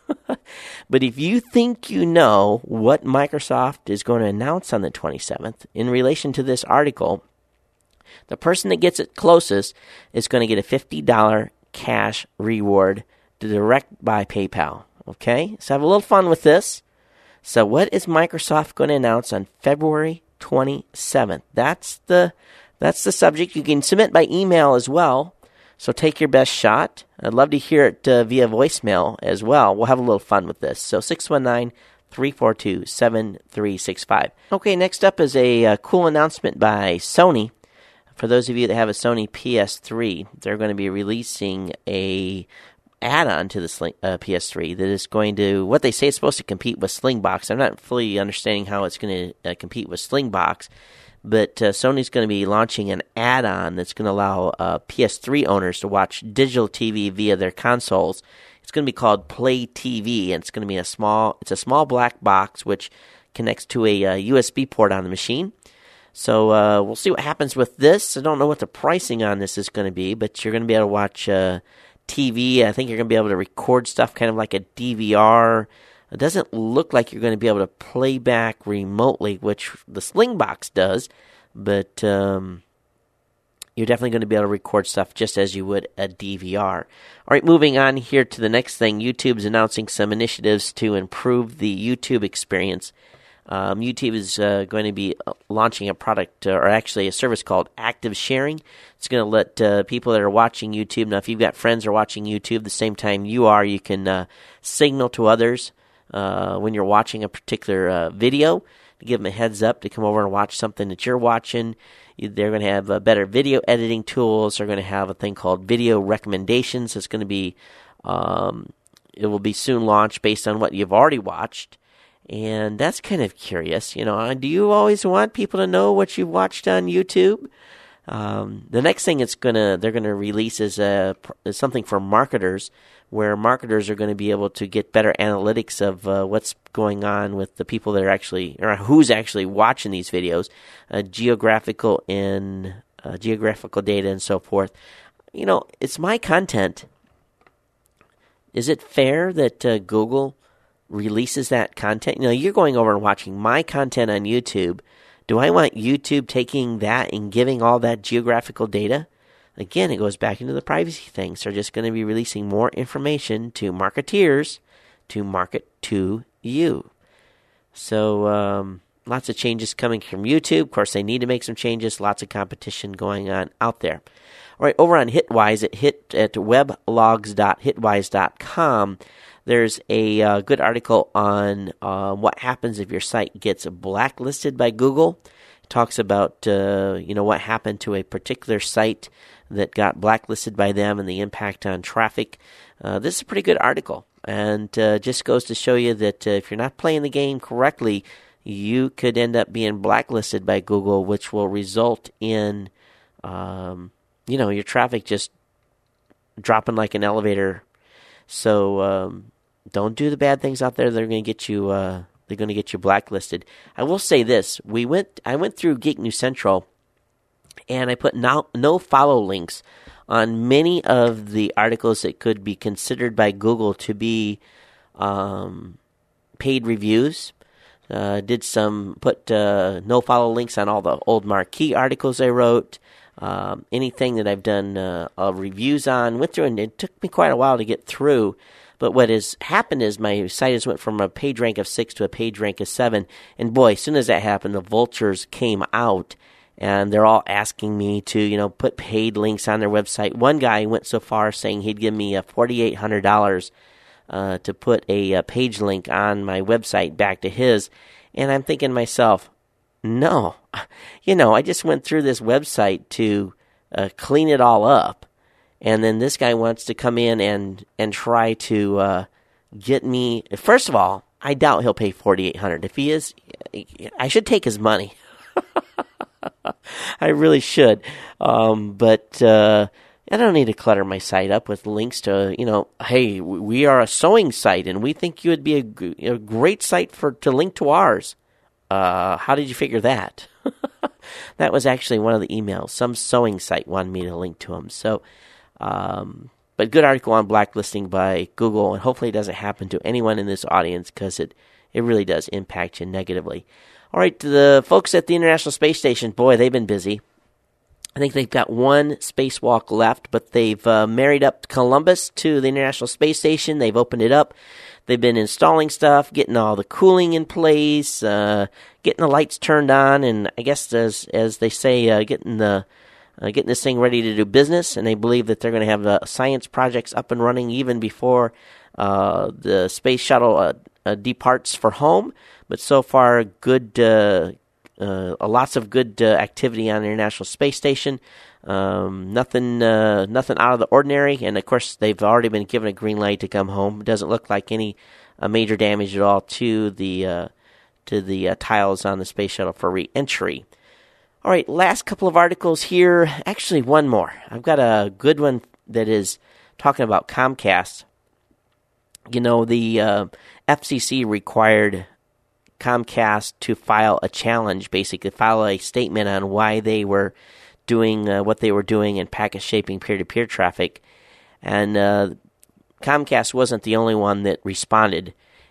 But if you think you know what Microsoft is going to announce on the twenty-seventh in relation to this article, the person that gets it closest is going to get a fifty dollars cash reward direct by PayPal. Okay? So have a little fun with this. So what is Microsoft going to announce on February twenty-seventh? That's the that's the subject. You can submit by email as well. So take your best shot. I'd love to hear it uh, via voicemail as well. We'll have a little fun with this. So six one nine, three four two, seven three six five. Okay, next up is a uh, cool announcement by Sony. For those of you that have a Sony P S three, they're going to be releasing a add-on to the Sling, uh, P S three that is going to, what they say is supposed to compete with Slingbox. I'm not fully understanding how it's going to uh, compete with Slingbox, but uh, Sony's going to be launching an add-on that's going to allow uh, P S three owners to watch digital T V via their consoles. It's going to be called Play T V, and it's going to be a small, it's a small black box which connects to a uh, U S B port on the machine. So uh, we'll see what happens with this. I don't know what the pricing on this is going to be, but you're going to be able to watch uh, T V. I think you're going to be able to record stuff kind of like a D V R It doesn't look like you're going to be able to play back remotely, which the Slingbox does, but um, you're definitely going to be able to record stuff just as you would a D V R. All right, moving on here to the next thing. YouTube's announcing some initiatives to improve the YouTube experience. Um, YouTube is uh, going to be launching a product, uh, or actually a service called Active Sharing. It's going to let uh, people that are watching YouTube, now if you've got friends that are watching YouTube the same time you are, you can uh, signal to others uh, when you're watching a particular uh, video, to give them a heads up to come over and watch something that you're watching. They're going to have uh, better video editing tools. They're going to have a thing called video recommendations. It's going to be, um, it will be soon launched based on what you've already watched. And that's kind of curious, you know. Do you always want people to know what you've watched on YouTube? Um, the next thing it's gonna they're gonna release is a is something for marketers, where marketers are going to be able to get better analytics of uh, what's going on with the people that are actually, or who's actually watching these videos, uh, geographical and uh, geographical data and so forth. You know, it's my content. Is it fair that uh, Google releases that content? You know, you're going over and watching my content on YouTube. Do I want YouTube taking that and giving all that geographical data? Again, it goes back into the privacy things. They're just going to be releasing more information to marketeers to market to you. So, um, lots of changes coming from YouTube. Of course, they need to make some changes. Lots of competition going on out there. All right, over on Hitwise, at hit at weblogs dot hitwise dot com, there's a uh, good article on uh, what happens if your site gets blacklisted by Google. It talks about uh, you know what happened to a particular site that got blacklisted by them and the impact on traffic. Uh, this is a pretty good article, and uh, just goes to show you that uh, if you're not playing the game correctly, you could end up being blacklisted by Google, which will result in um, you know your traffic just dropping like an elevator. So um, don't do the bad things out there. They're going to get you. Uh, they're going to get you blacklisted. I will say this: we went. I went through Geek News Central, and I put no, no follow links on many of the articles that could be considered by Google to be um, paid reviews. Uh, did some put uh, no follow links on all the old marquee articles I wrote. Um, anything that I've done uh, uh, reviews on, went through, and it took me quite a while to get through. But what has happened is my site has went from a page rank of six to a page rank of seven. And boy, as soon as that happened, the vultures came out, and they're all asking me to, you know, put paid links on their website. One guy went so far saying he'd give me a four thousand eight hundred dollars uh, to put a, a page link on my website back to his. And I'm thinking to myself, no, you know, I just went through this website to uh, clean it all up. And then this guy wants to come in and, and try to uh, get me. First of all, I doubt he'll pay four thousand eight hundred dollars. If he is, I should take his money. I really should. Um, but uh, I don't need to clutter my site up with links to, you know, hey, we are a sewing site, and we think you would be a, a great site for to link to ours. Uh, how did you figure that? That was actually one of the emails. Some sewing site wanted me to link to them. So, um, but good article on blacklisting by Google, and hopefully it doesn't happen to anyone in this audience, because it, it really does impact you negatively. All right, the folks at the International Space Station, boy, they've been busy. I think they've got one spacewalk left, but they've uh, married up Columbus to the International Space Station. They've opened it up. They've been installing stuff, getting all the cooling in place, uh, getting the lights turned on, and I guess as as they say, uh, getting the uh, getting this thing ready to do business. And they believe that they're going to have the science projects up and running even before uh, the space shuttle uh, uh, departs for home. But so far, good, uh, uh, lots of good uh, activity on the International Space Station. Um, nothing, uh, nothing out of the ordinary. And of course, they've already been given a green light to come home. It doesn't look like any uh, major damage at all to the uh, to the uh, tiles on the space shuttle for re-entry. All right, last couple of articles here. Actually, one more. I've got a good one that is talking about Comcast. You know, the uh, F C C required Comcast to file a challenge, basically file a statement on why they were doing uh, what they were doing in packet shaping peer-to-peer traffic. And uh, Comcast wasn't the only one that responded.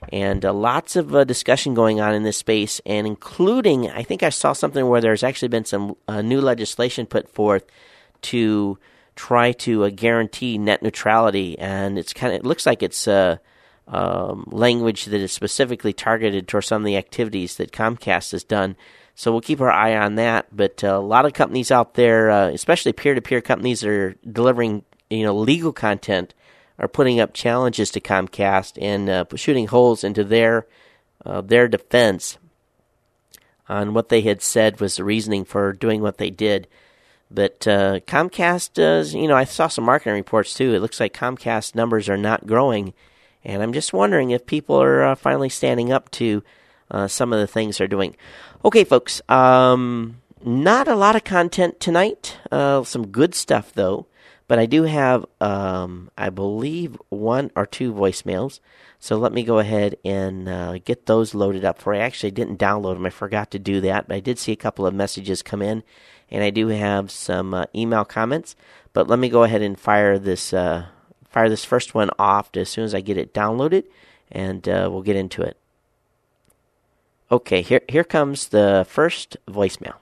And uh, lots of uh, discussion going on in this space, and including, I think I saw something where there's actually been some uh, new legislation put forth to try to uh, guarantee net neutrality, and it's kind of it looks like it's uh, um, language that is specifically targeted towards some of the activities that Comcast has done. So we'll keep our eye on that. But uh, a lot of companies out there, uh, especially peer-to-peer companies that are delivering, you know, legal content, are putting up challenges to Comcast and uh, shooting holes into their uh, their defense on what they had said was the reasoning for doing what they did. But uh, Comcast does, you know, I saw some marketing reports too. It looks like Comcast numbers are not growing, and I'm just wondering if people are uh, finally standing up to uh, some of the things they're doing. Okay, folks, um, not a lot of content tonight. Uh, some good stuff though. But I do have, um, I believe, one or two voicemails. So let me go ahead and uh, get those loaded up for you. I actually didn't download them. I forgot to do that. But I did see a couple of messages come in. And I do have some uh, email comments. But let me go ahead and fire this uh, fire this first one off as soon as I get it downloaded. And uh, we'll get into it. Okay, here, here comes the first voicemail.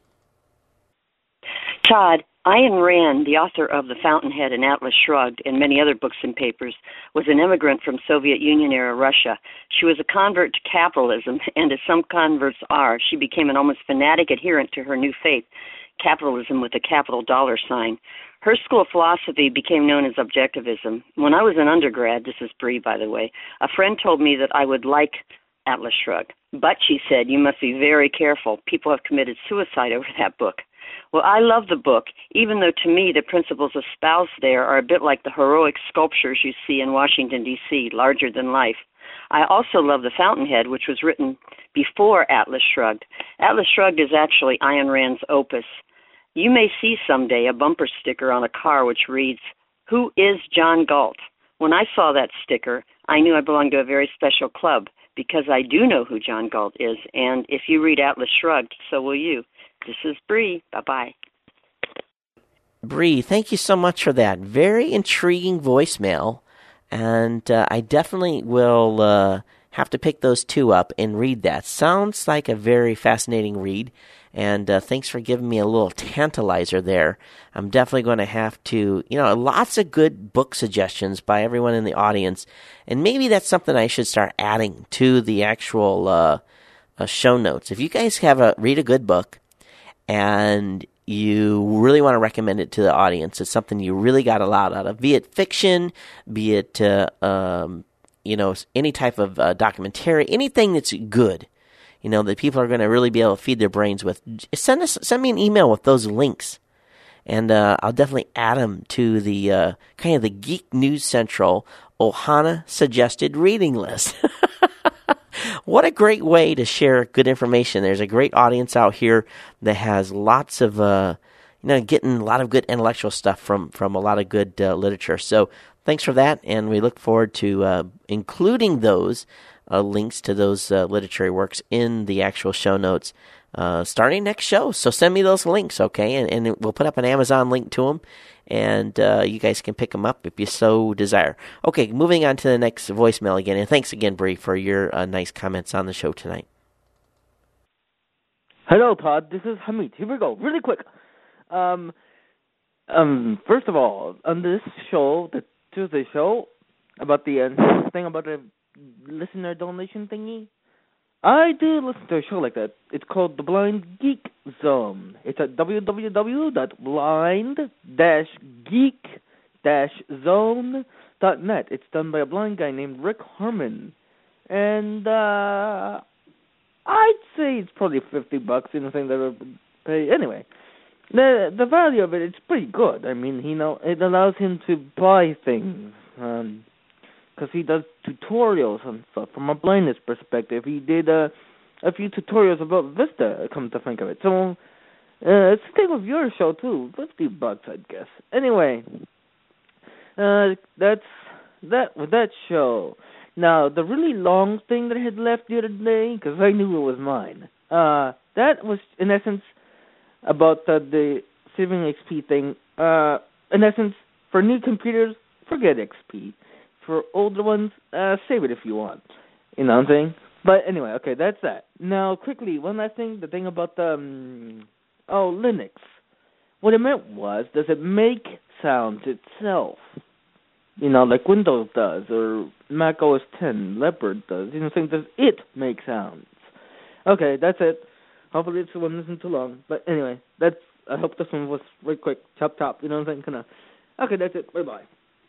Todd, Ayn Rand, the author of The Fountainhead and Atlas Shrugged and many other books and papers, was an immigrant from Soviet Union-era Russia. She was a convert to capitalism, and as some converts are, she became an almost fanatic adherent to her new faith, capitalism with a capital dollar sign. Her school of philosophy became known as objectivism. When I was an undergrad, this is Bree, by the way, a friend told me that I would like Atlas Shrugged. But, she said, you must be very careful. People have committed suicide over that book. Well, I love the book, even though to me the principles espoused there are a bit like the heroic sculptures you see in Washington, D C, larger than life. I also love The Fountainhead, which was written before Atlas Shrugged. Atlas Shrugged is actually Ayn Rand's opus. You may see someday a bumper sticker on a car which reads, "Who is John Galt?" When I saw that sticker, I knew I belonged to a very special club, because I do know who John Galt is, and if you read Atlas Shrugged, so will you. This is Bree. Bye-bye. Bree, thank you so much for that. Very intriguing voicemail, and uh, I definitely will uh, have to pick those two up and read that. Sounds like a very fascinating read, and uh, thanks for giving me a little tantalizer there. I'm definitely going to have to, you know, lots of good book suggestions by everyone in the audience, and maybe that's something I should start adding to the actual uh, uh, show notes. If you guys have a read a good book, and you really want to recommend it to the audience, it's something you really got a lot out of, be it fiction, be it, uh, um, you know, any type of uh, documentary, anything that's good, you know, that people are going to really be able to feed their brains with. Send us, send me an email with those links, and uh, I'll definitely add them to the uh, kind of the Geek News Central Ohana suggested reading list. What a great way to share good information. There's a great audience out here that has lots of, uh, you know, getting a lot of good intellectual stuff from, from a lot of good uh, literature. So thanks for that, and we look forward to uh, including those uh, links to those uh, literary works in the actual show notes uh, starting next show. So send me those links, okay? And, and we'll put up an Amazon link to them, and uh, you guys can pick them up if you so desire. Okay, moving on to the next voicemail again. And thanks again, Bree, for your uh, nice comments on the show tonight. Hello, Todd. This is Hamid. Here we go. Really quick. Um, um, first of all, on this show, the Tuesday show, about the uh, thing about the listener donation thingy, I do listen to a show like that. It's called The Blind Geek Zone. It's at w w w dot blind dash geek dash zone dot net. It's done by a blind guy named Rick Harmon. And uh, I'd say it's probably fifty bucks, anything that I would pay. Anyway, the the value of it, it's pretty good. I mean, you know, it allows him to buy things. Um, because he does tutorials and stuff from a blindness perspective. He did uh, a few tutorials about Vista, come to think of it. So, uh, it's the thing with your show, too. fifty bucks, I'd guess. Anyway, uh, that's that with that show. Now, the really long thing that I had left the other day, because I knew it was mine, uh, that was, in essence, about uh, the saving X P thing. Uh, in essence, for new computers, forget X P. For older ones, uh, save it if you want. You know what I'm saying? But anyway, okay, that's that. Now, quickly, one last thing, the thing about the, um, oh, Linux. What it meant was, does it make sounds itself? You know, like Windows does, or Mac O S ten, Leopard does. You know, saying, does it make sounds? Okay, that's it. Hopefully this one isn't too long. But anyway, that's, I hope this one was very quick. Chop, chop, you know what I'm saying? Kind of. Okay, that's it. Bye-bye.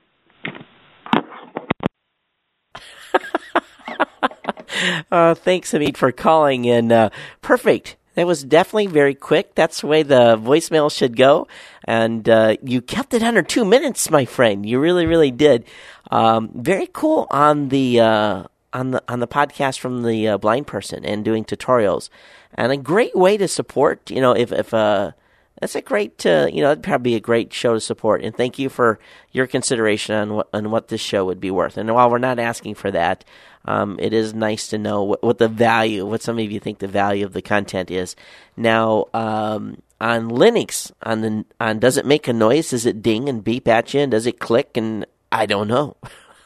uh, thanks, Hamid, for calling. And uh, perfect. That was definitely very quick. That's the way the voicemail should go. And uh, you kept it under two minutes, my friend. You really, really did. Um, very cool on the uh, on the on the podcast from the uh, blind person and doing tutorials. And a great way to support. You know, if if uh, that's a great uh, you know, that'd probably be a great show to support. And thank you for your consideration on what on what this show would be worth. And while we're not asking for that, Um, it is nice to know what, what the value, what some of you think the value of the content is. Now, um, on Linux, on the on does it make a noise? Does it ding and beep at you? And does it click? And I don't know.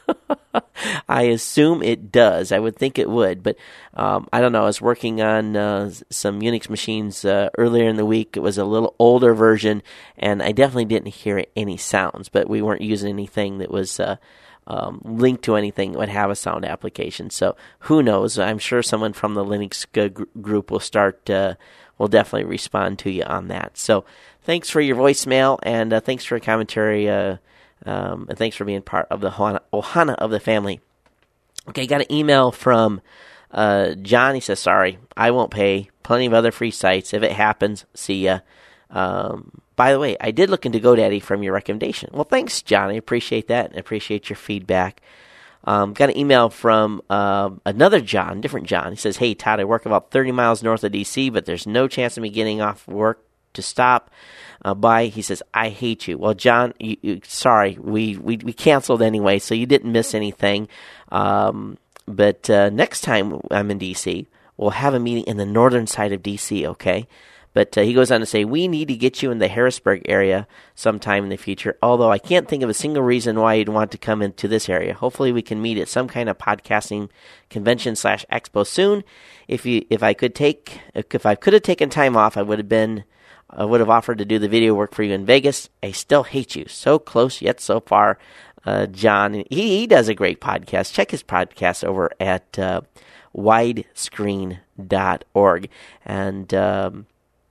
I assume it does. I would think it would, but um, I don't know. I was working on uh, some Unix machines uh, earlier in the week. It was a little older version, and I definitely didn't hear any sounds. But we weren't using anything that was Uh, Um, linked to anything that would have a sound application. So who knows? I'm sure someone from the Linux g- group will start, uh, will definitely respond to you on that. So thanks for your voicemail, and uh, thanks for your commentary, uh, um, and thanks for being part of the Ohana, Ohana of the family. Okay, got an email from uh, John. He says, sorry, I won't pay. Plenty of other free sites. If it happens, see ya. Um, by the way, I did look into GoDaddy from your recommendation. Well, thanks, John. I appreciate that. I appreciate your feedback. Um, got an email from uh, another John, different John. He says, hey, Todd, I work about thirty miles north of D C, but there's no chance of me getting off work to stop uh, by. He says, I hate you. Well, John, you, you, sorry, we, we, we canceled anyway, so you didn't miss anything. Um, but uh, next time I'm in D C, we'll have a meeting in the northern side of D C, okay? But uh, he goes on to say, we need to get you in the Harrisburg area sometime in the future, although I can't think of a single reason why you'd want to come into this area. Hopefully we can meet at some kind of podcasting convention slash expo soon. If you, if I could take, if I could have taken time off, I would have been, I would have offered to do the video work for you in Vegas. I still hate you. So close yet so far. Uh, John, he, he does a great podcast. Check his podcast over at uh, widescreen dot org. And, um,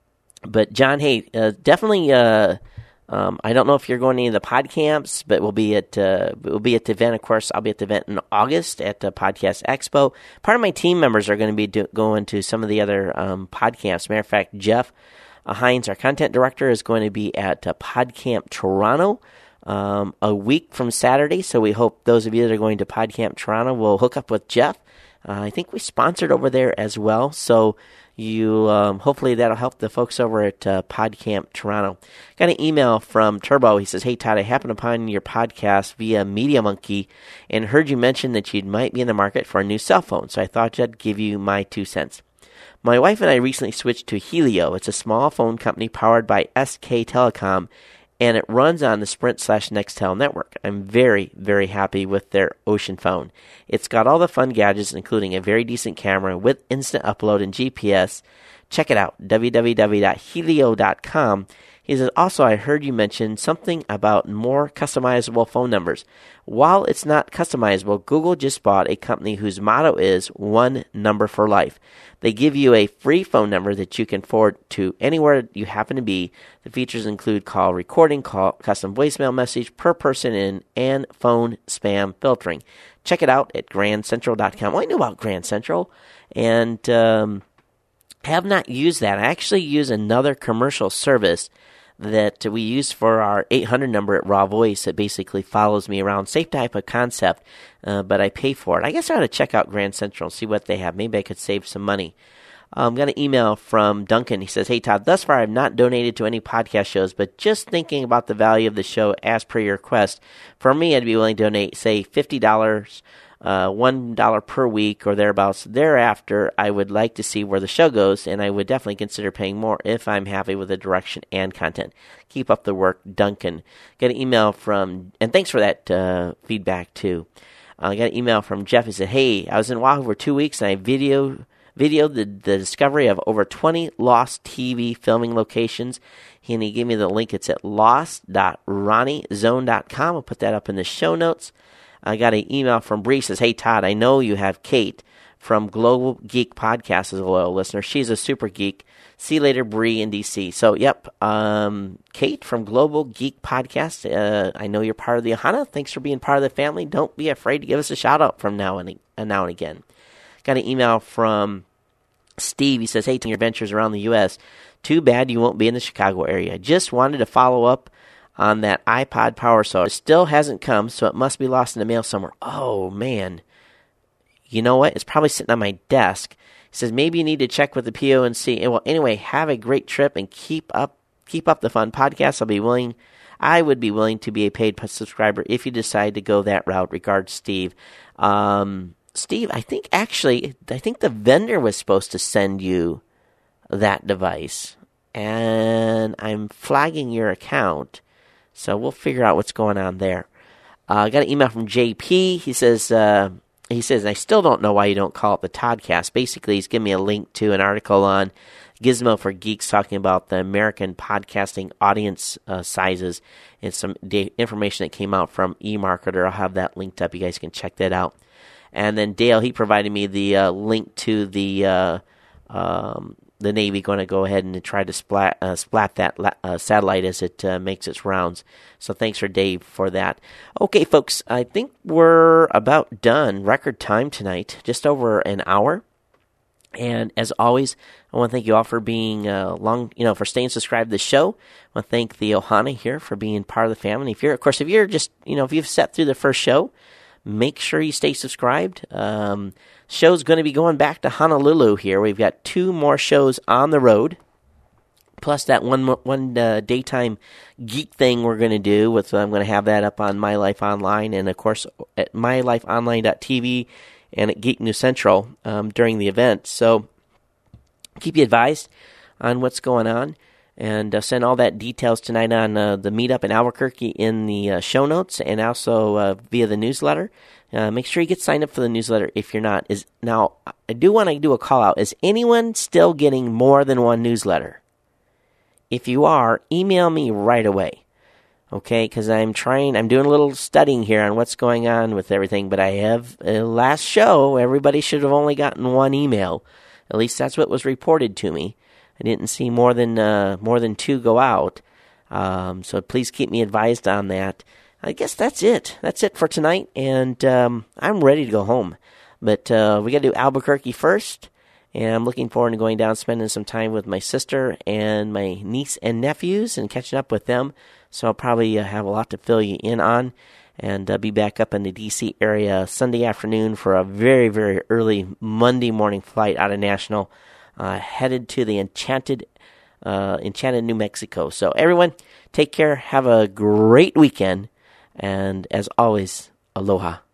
But John, hey, uh, definitely. Uh, um, I don't know if you're going to any of the pod camps, but we'll be at uh, we'll be at the event. Of course, I'll be at the event in August at the Podcast Expo. Part of my team members are going to be do- going to some of the other um, pod camps. Matter of fact, Jeff uh, Hines, our content director, is going to be at uh, PodCamp Toronto um, a week from Saturday. So we hope those of you that are going to PodCamp Toronto will hook up with Jeff. Uh, I think we sponsored over there as well. So. You um, hopefully that'll help the folks over at uh, PodCamp Toronto. Got an email from Turbo. He says, hey, Todd, I happened upon your podcast via MediaMonkey and heard you mention that you might be in the market for a new cell phone, so I thought I'd give you my two cents. My wife and I recently switched to Helio. It's a small phone company powered by S K Telecom, and it runs on the Sprint slash Nextel network. I'm very, very happy with their Ocean phone. It's got all the fun gadgets, including a very decent camera with instant upload and G P S. Check it out, w w w dot helio dot com. He says, also, I heard you mention something about more customizable phone numbers. While it's not customizable, Google just bought a company whose motto is one number for life. They give you a free phone number that you can forward to anywhere you happen to be. The features include call recording, call custom voicemail message per person in, and phone spam filtering. Check it out at grand central dot com. Well, I knew about Grand Central, and um, have not used that. I actually use another commercial service that we use for our eight hundred number at Raw Voice that basically follows me around. Same type of concept, uh, but I pay for it. I guess I ought to check out Grand Central and see what they have. Maybe I could save some money. Um, got an email from Duncan. He says, hey, Todd, thus far I have not donated to any podcast shows, but just thinking about the value of the show as per your request, for me, I'd be willing to donate, say, fifty dollars, uh, one dollar per week or thereabouts. Thereafter, I would like to see where the show goes, and I would definitely consider paying more if I'm happy with the direction and content. Keep up the work, Duncan. Got an email from, and thanks for that uh, feedback, too. Uh, I got an email from Jeff. He said, hey, I was in Oahu for two weeks, and I video videoed the, the discovery of over twenty lost T V filming locations. And he gave me the link. It's at lost dot ronnie zone dot com. I'll put that up in the show notes. I got an email from Bree. Says, hey, Todd, I know you have Kate from Global Geek Podcast as a loyal listener. She's a super geek. See you later, Bree in D C. So, yep, um, Kate from Global Geek Podcast. Uh, I know you're part of the Ohana. Thanks for being part of the family. Don't be afraid to give us a shout-out from now and, and now and again. Got an email from Steve. He says, hey, to your adventures around the U S, too bad you won't be in the Chicago area. Just wanted to follow up on that iPod Power Saw. It still hasn't come, so it must be lost in the mail somewhere. Oh, man. You know what? It's probably sitting on my desk. He says, maybe you need to check with the P O and see. Well, anyway, have a great trip and keep up keep up the fun podcast. I'll be willing, I would be willing to be a paid subscriber if you decide to go that route. Regards, Steve. Um, Steve, I think actually, I think the vendor was supposed to send you that device. And I'm flagging your account. So we'll figure out what's going on there. Uh, I got an email from J P. He says, uh, he says, I still don't know why you don't call it the Toddcast. Basically, he's giving me a link to an article on Gizmo for Geeks talking about the American podcasting audience uh, sizes and some da- information that came out from eMarketer. I'll have that linked up. You guys can check that out. And then Dale, he provided me the uh, link to the uh, um, the Navy going to go ahead and try to splat uh, splat that la- uh, satellite as it uh, makes its rounds. So thanks for Dave for that. Okay, folks, I think we're about done. Record time tonight, just over an hour. And as always, I want to thank you all for being uh, long, you know, for staying subscribed to the show. I want to thank the Ohana here for being part of the family. If you're, of course, if you're just, you know, if you've sat through the first show, make sure you stay subscribed. Um, show's going to be going back to Honolulu here. We've got two more shows on the road, plus that one one uh, daytime geek thing we're going to do. With I'm going to have that up on My Life Online, and of course at my life online dot t v and at Geek News Central um, during the event. So keep you advised on what's going on. And uh, send all that details tonight on uh, the meetup in Albuquerque in the uh, show notes, and also uh, via the newsletter. Uh, make sure you get signed up for the newsletter if you're not. Is now, I do want to do a call out. Is anyone still getting more than one newsletter? If you are, email me right away. Okay, because I'm trying, I'm doing a little studying here on what's going on with everything. But I have uh, last show, everybody should have only gotten one email. At least that's what was reported to me. I didn't see more than uh, more than two go out, um, so please keep me advised on that. I guess that's it. That's it for tonight, and um, I'm ready to go home. But uh, we got to do Albuquerque first, and I'm looking forward to going down, spending some time with my sister and my niece and nephews, and catching up with them. So I'll probably uh, have a lot to fill you in on, and uh, be back up in the D C area Sunday afternoon for a very, very early Monday morning flight out of National. Uh, headed to the enchanted, uh, enchanted New Mexico. So everyone, take care. Have a great weekend. And as always, aloha.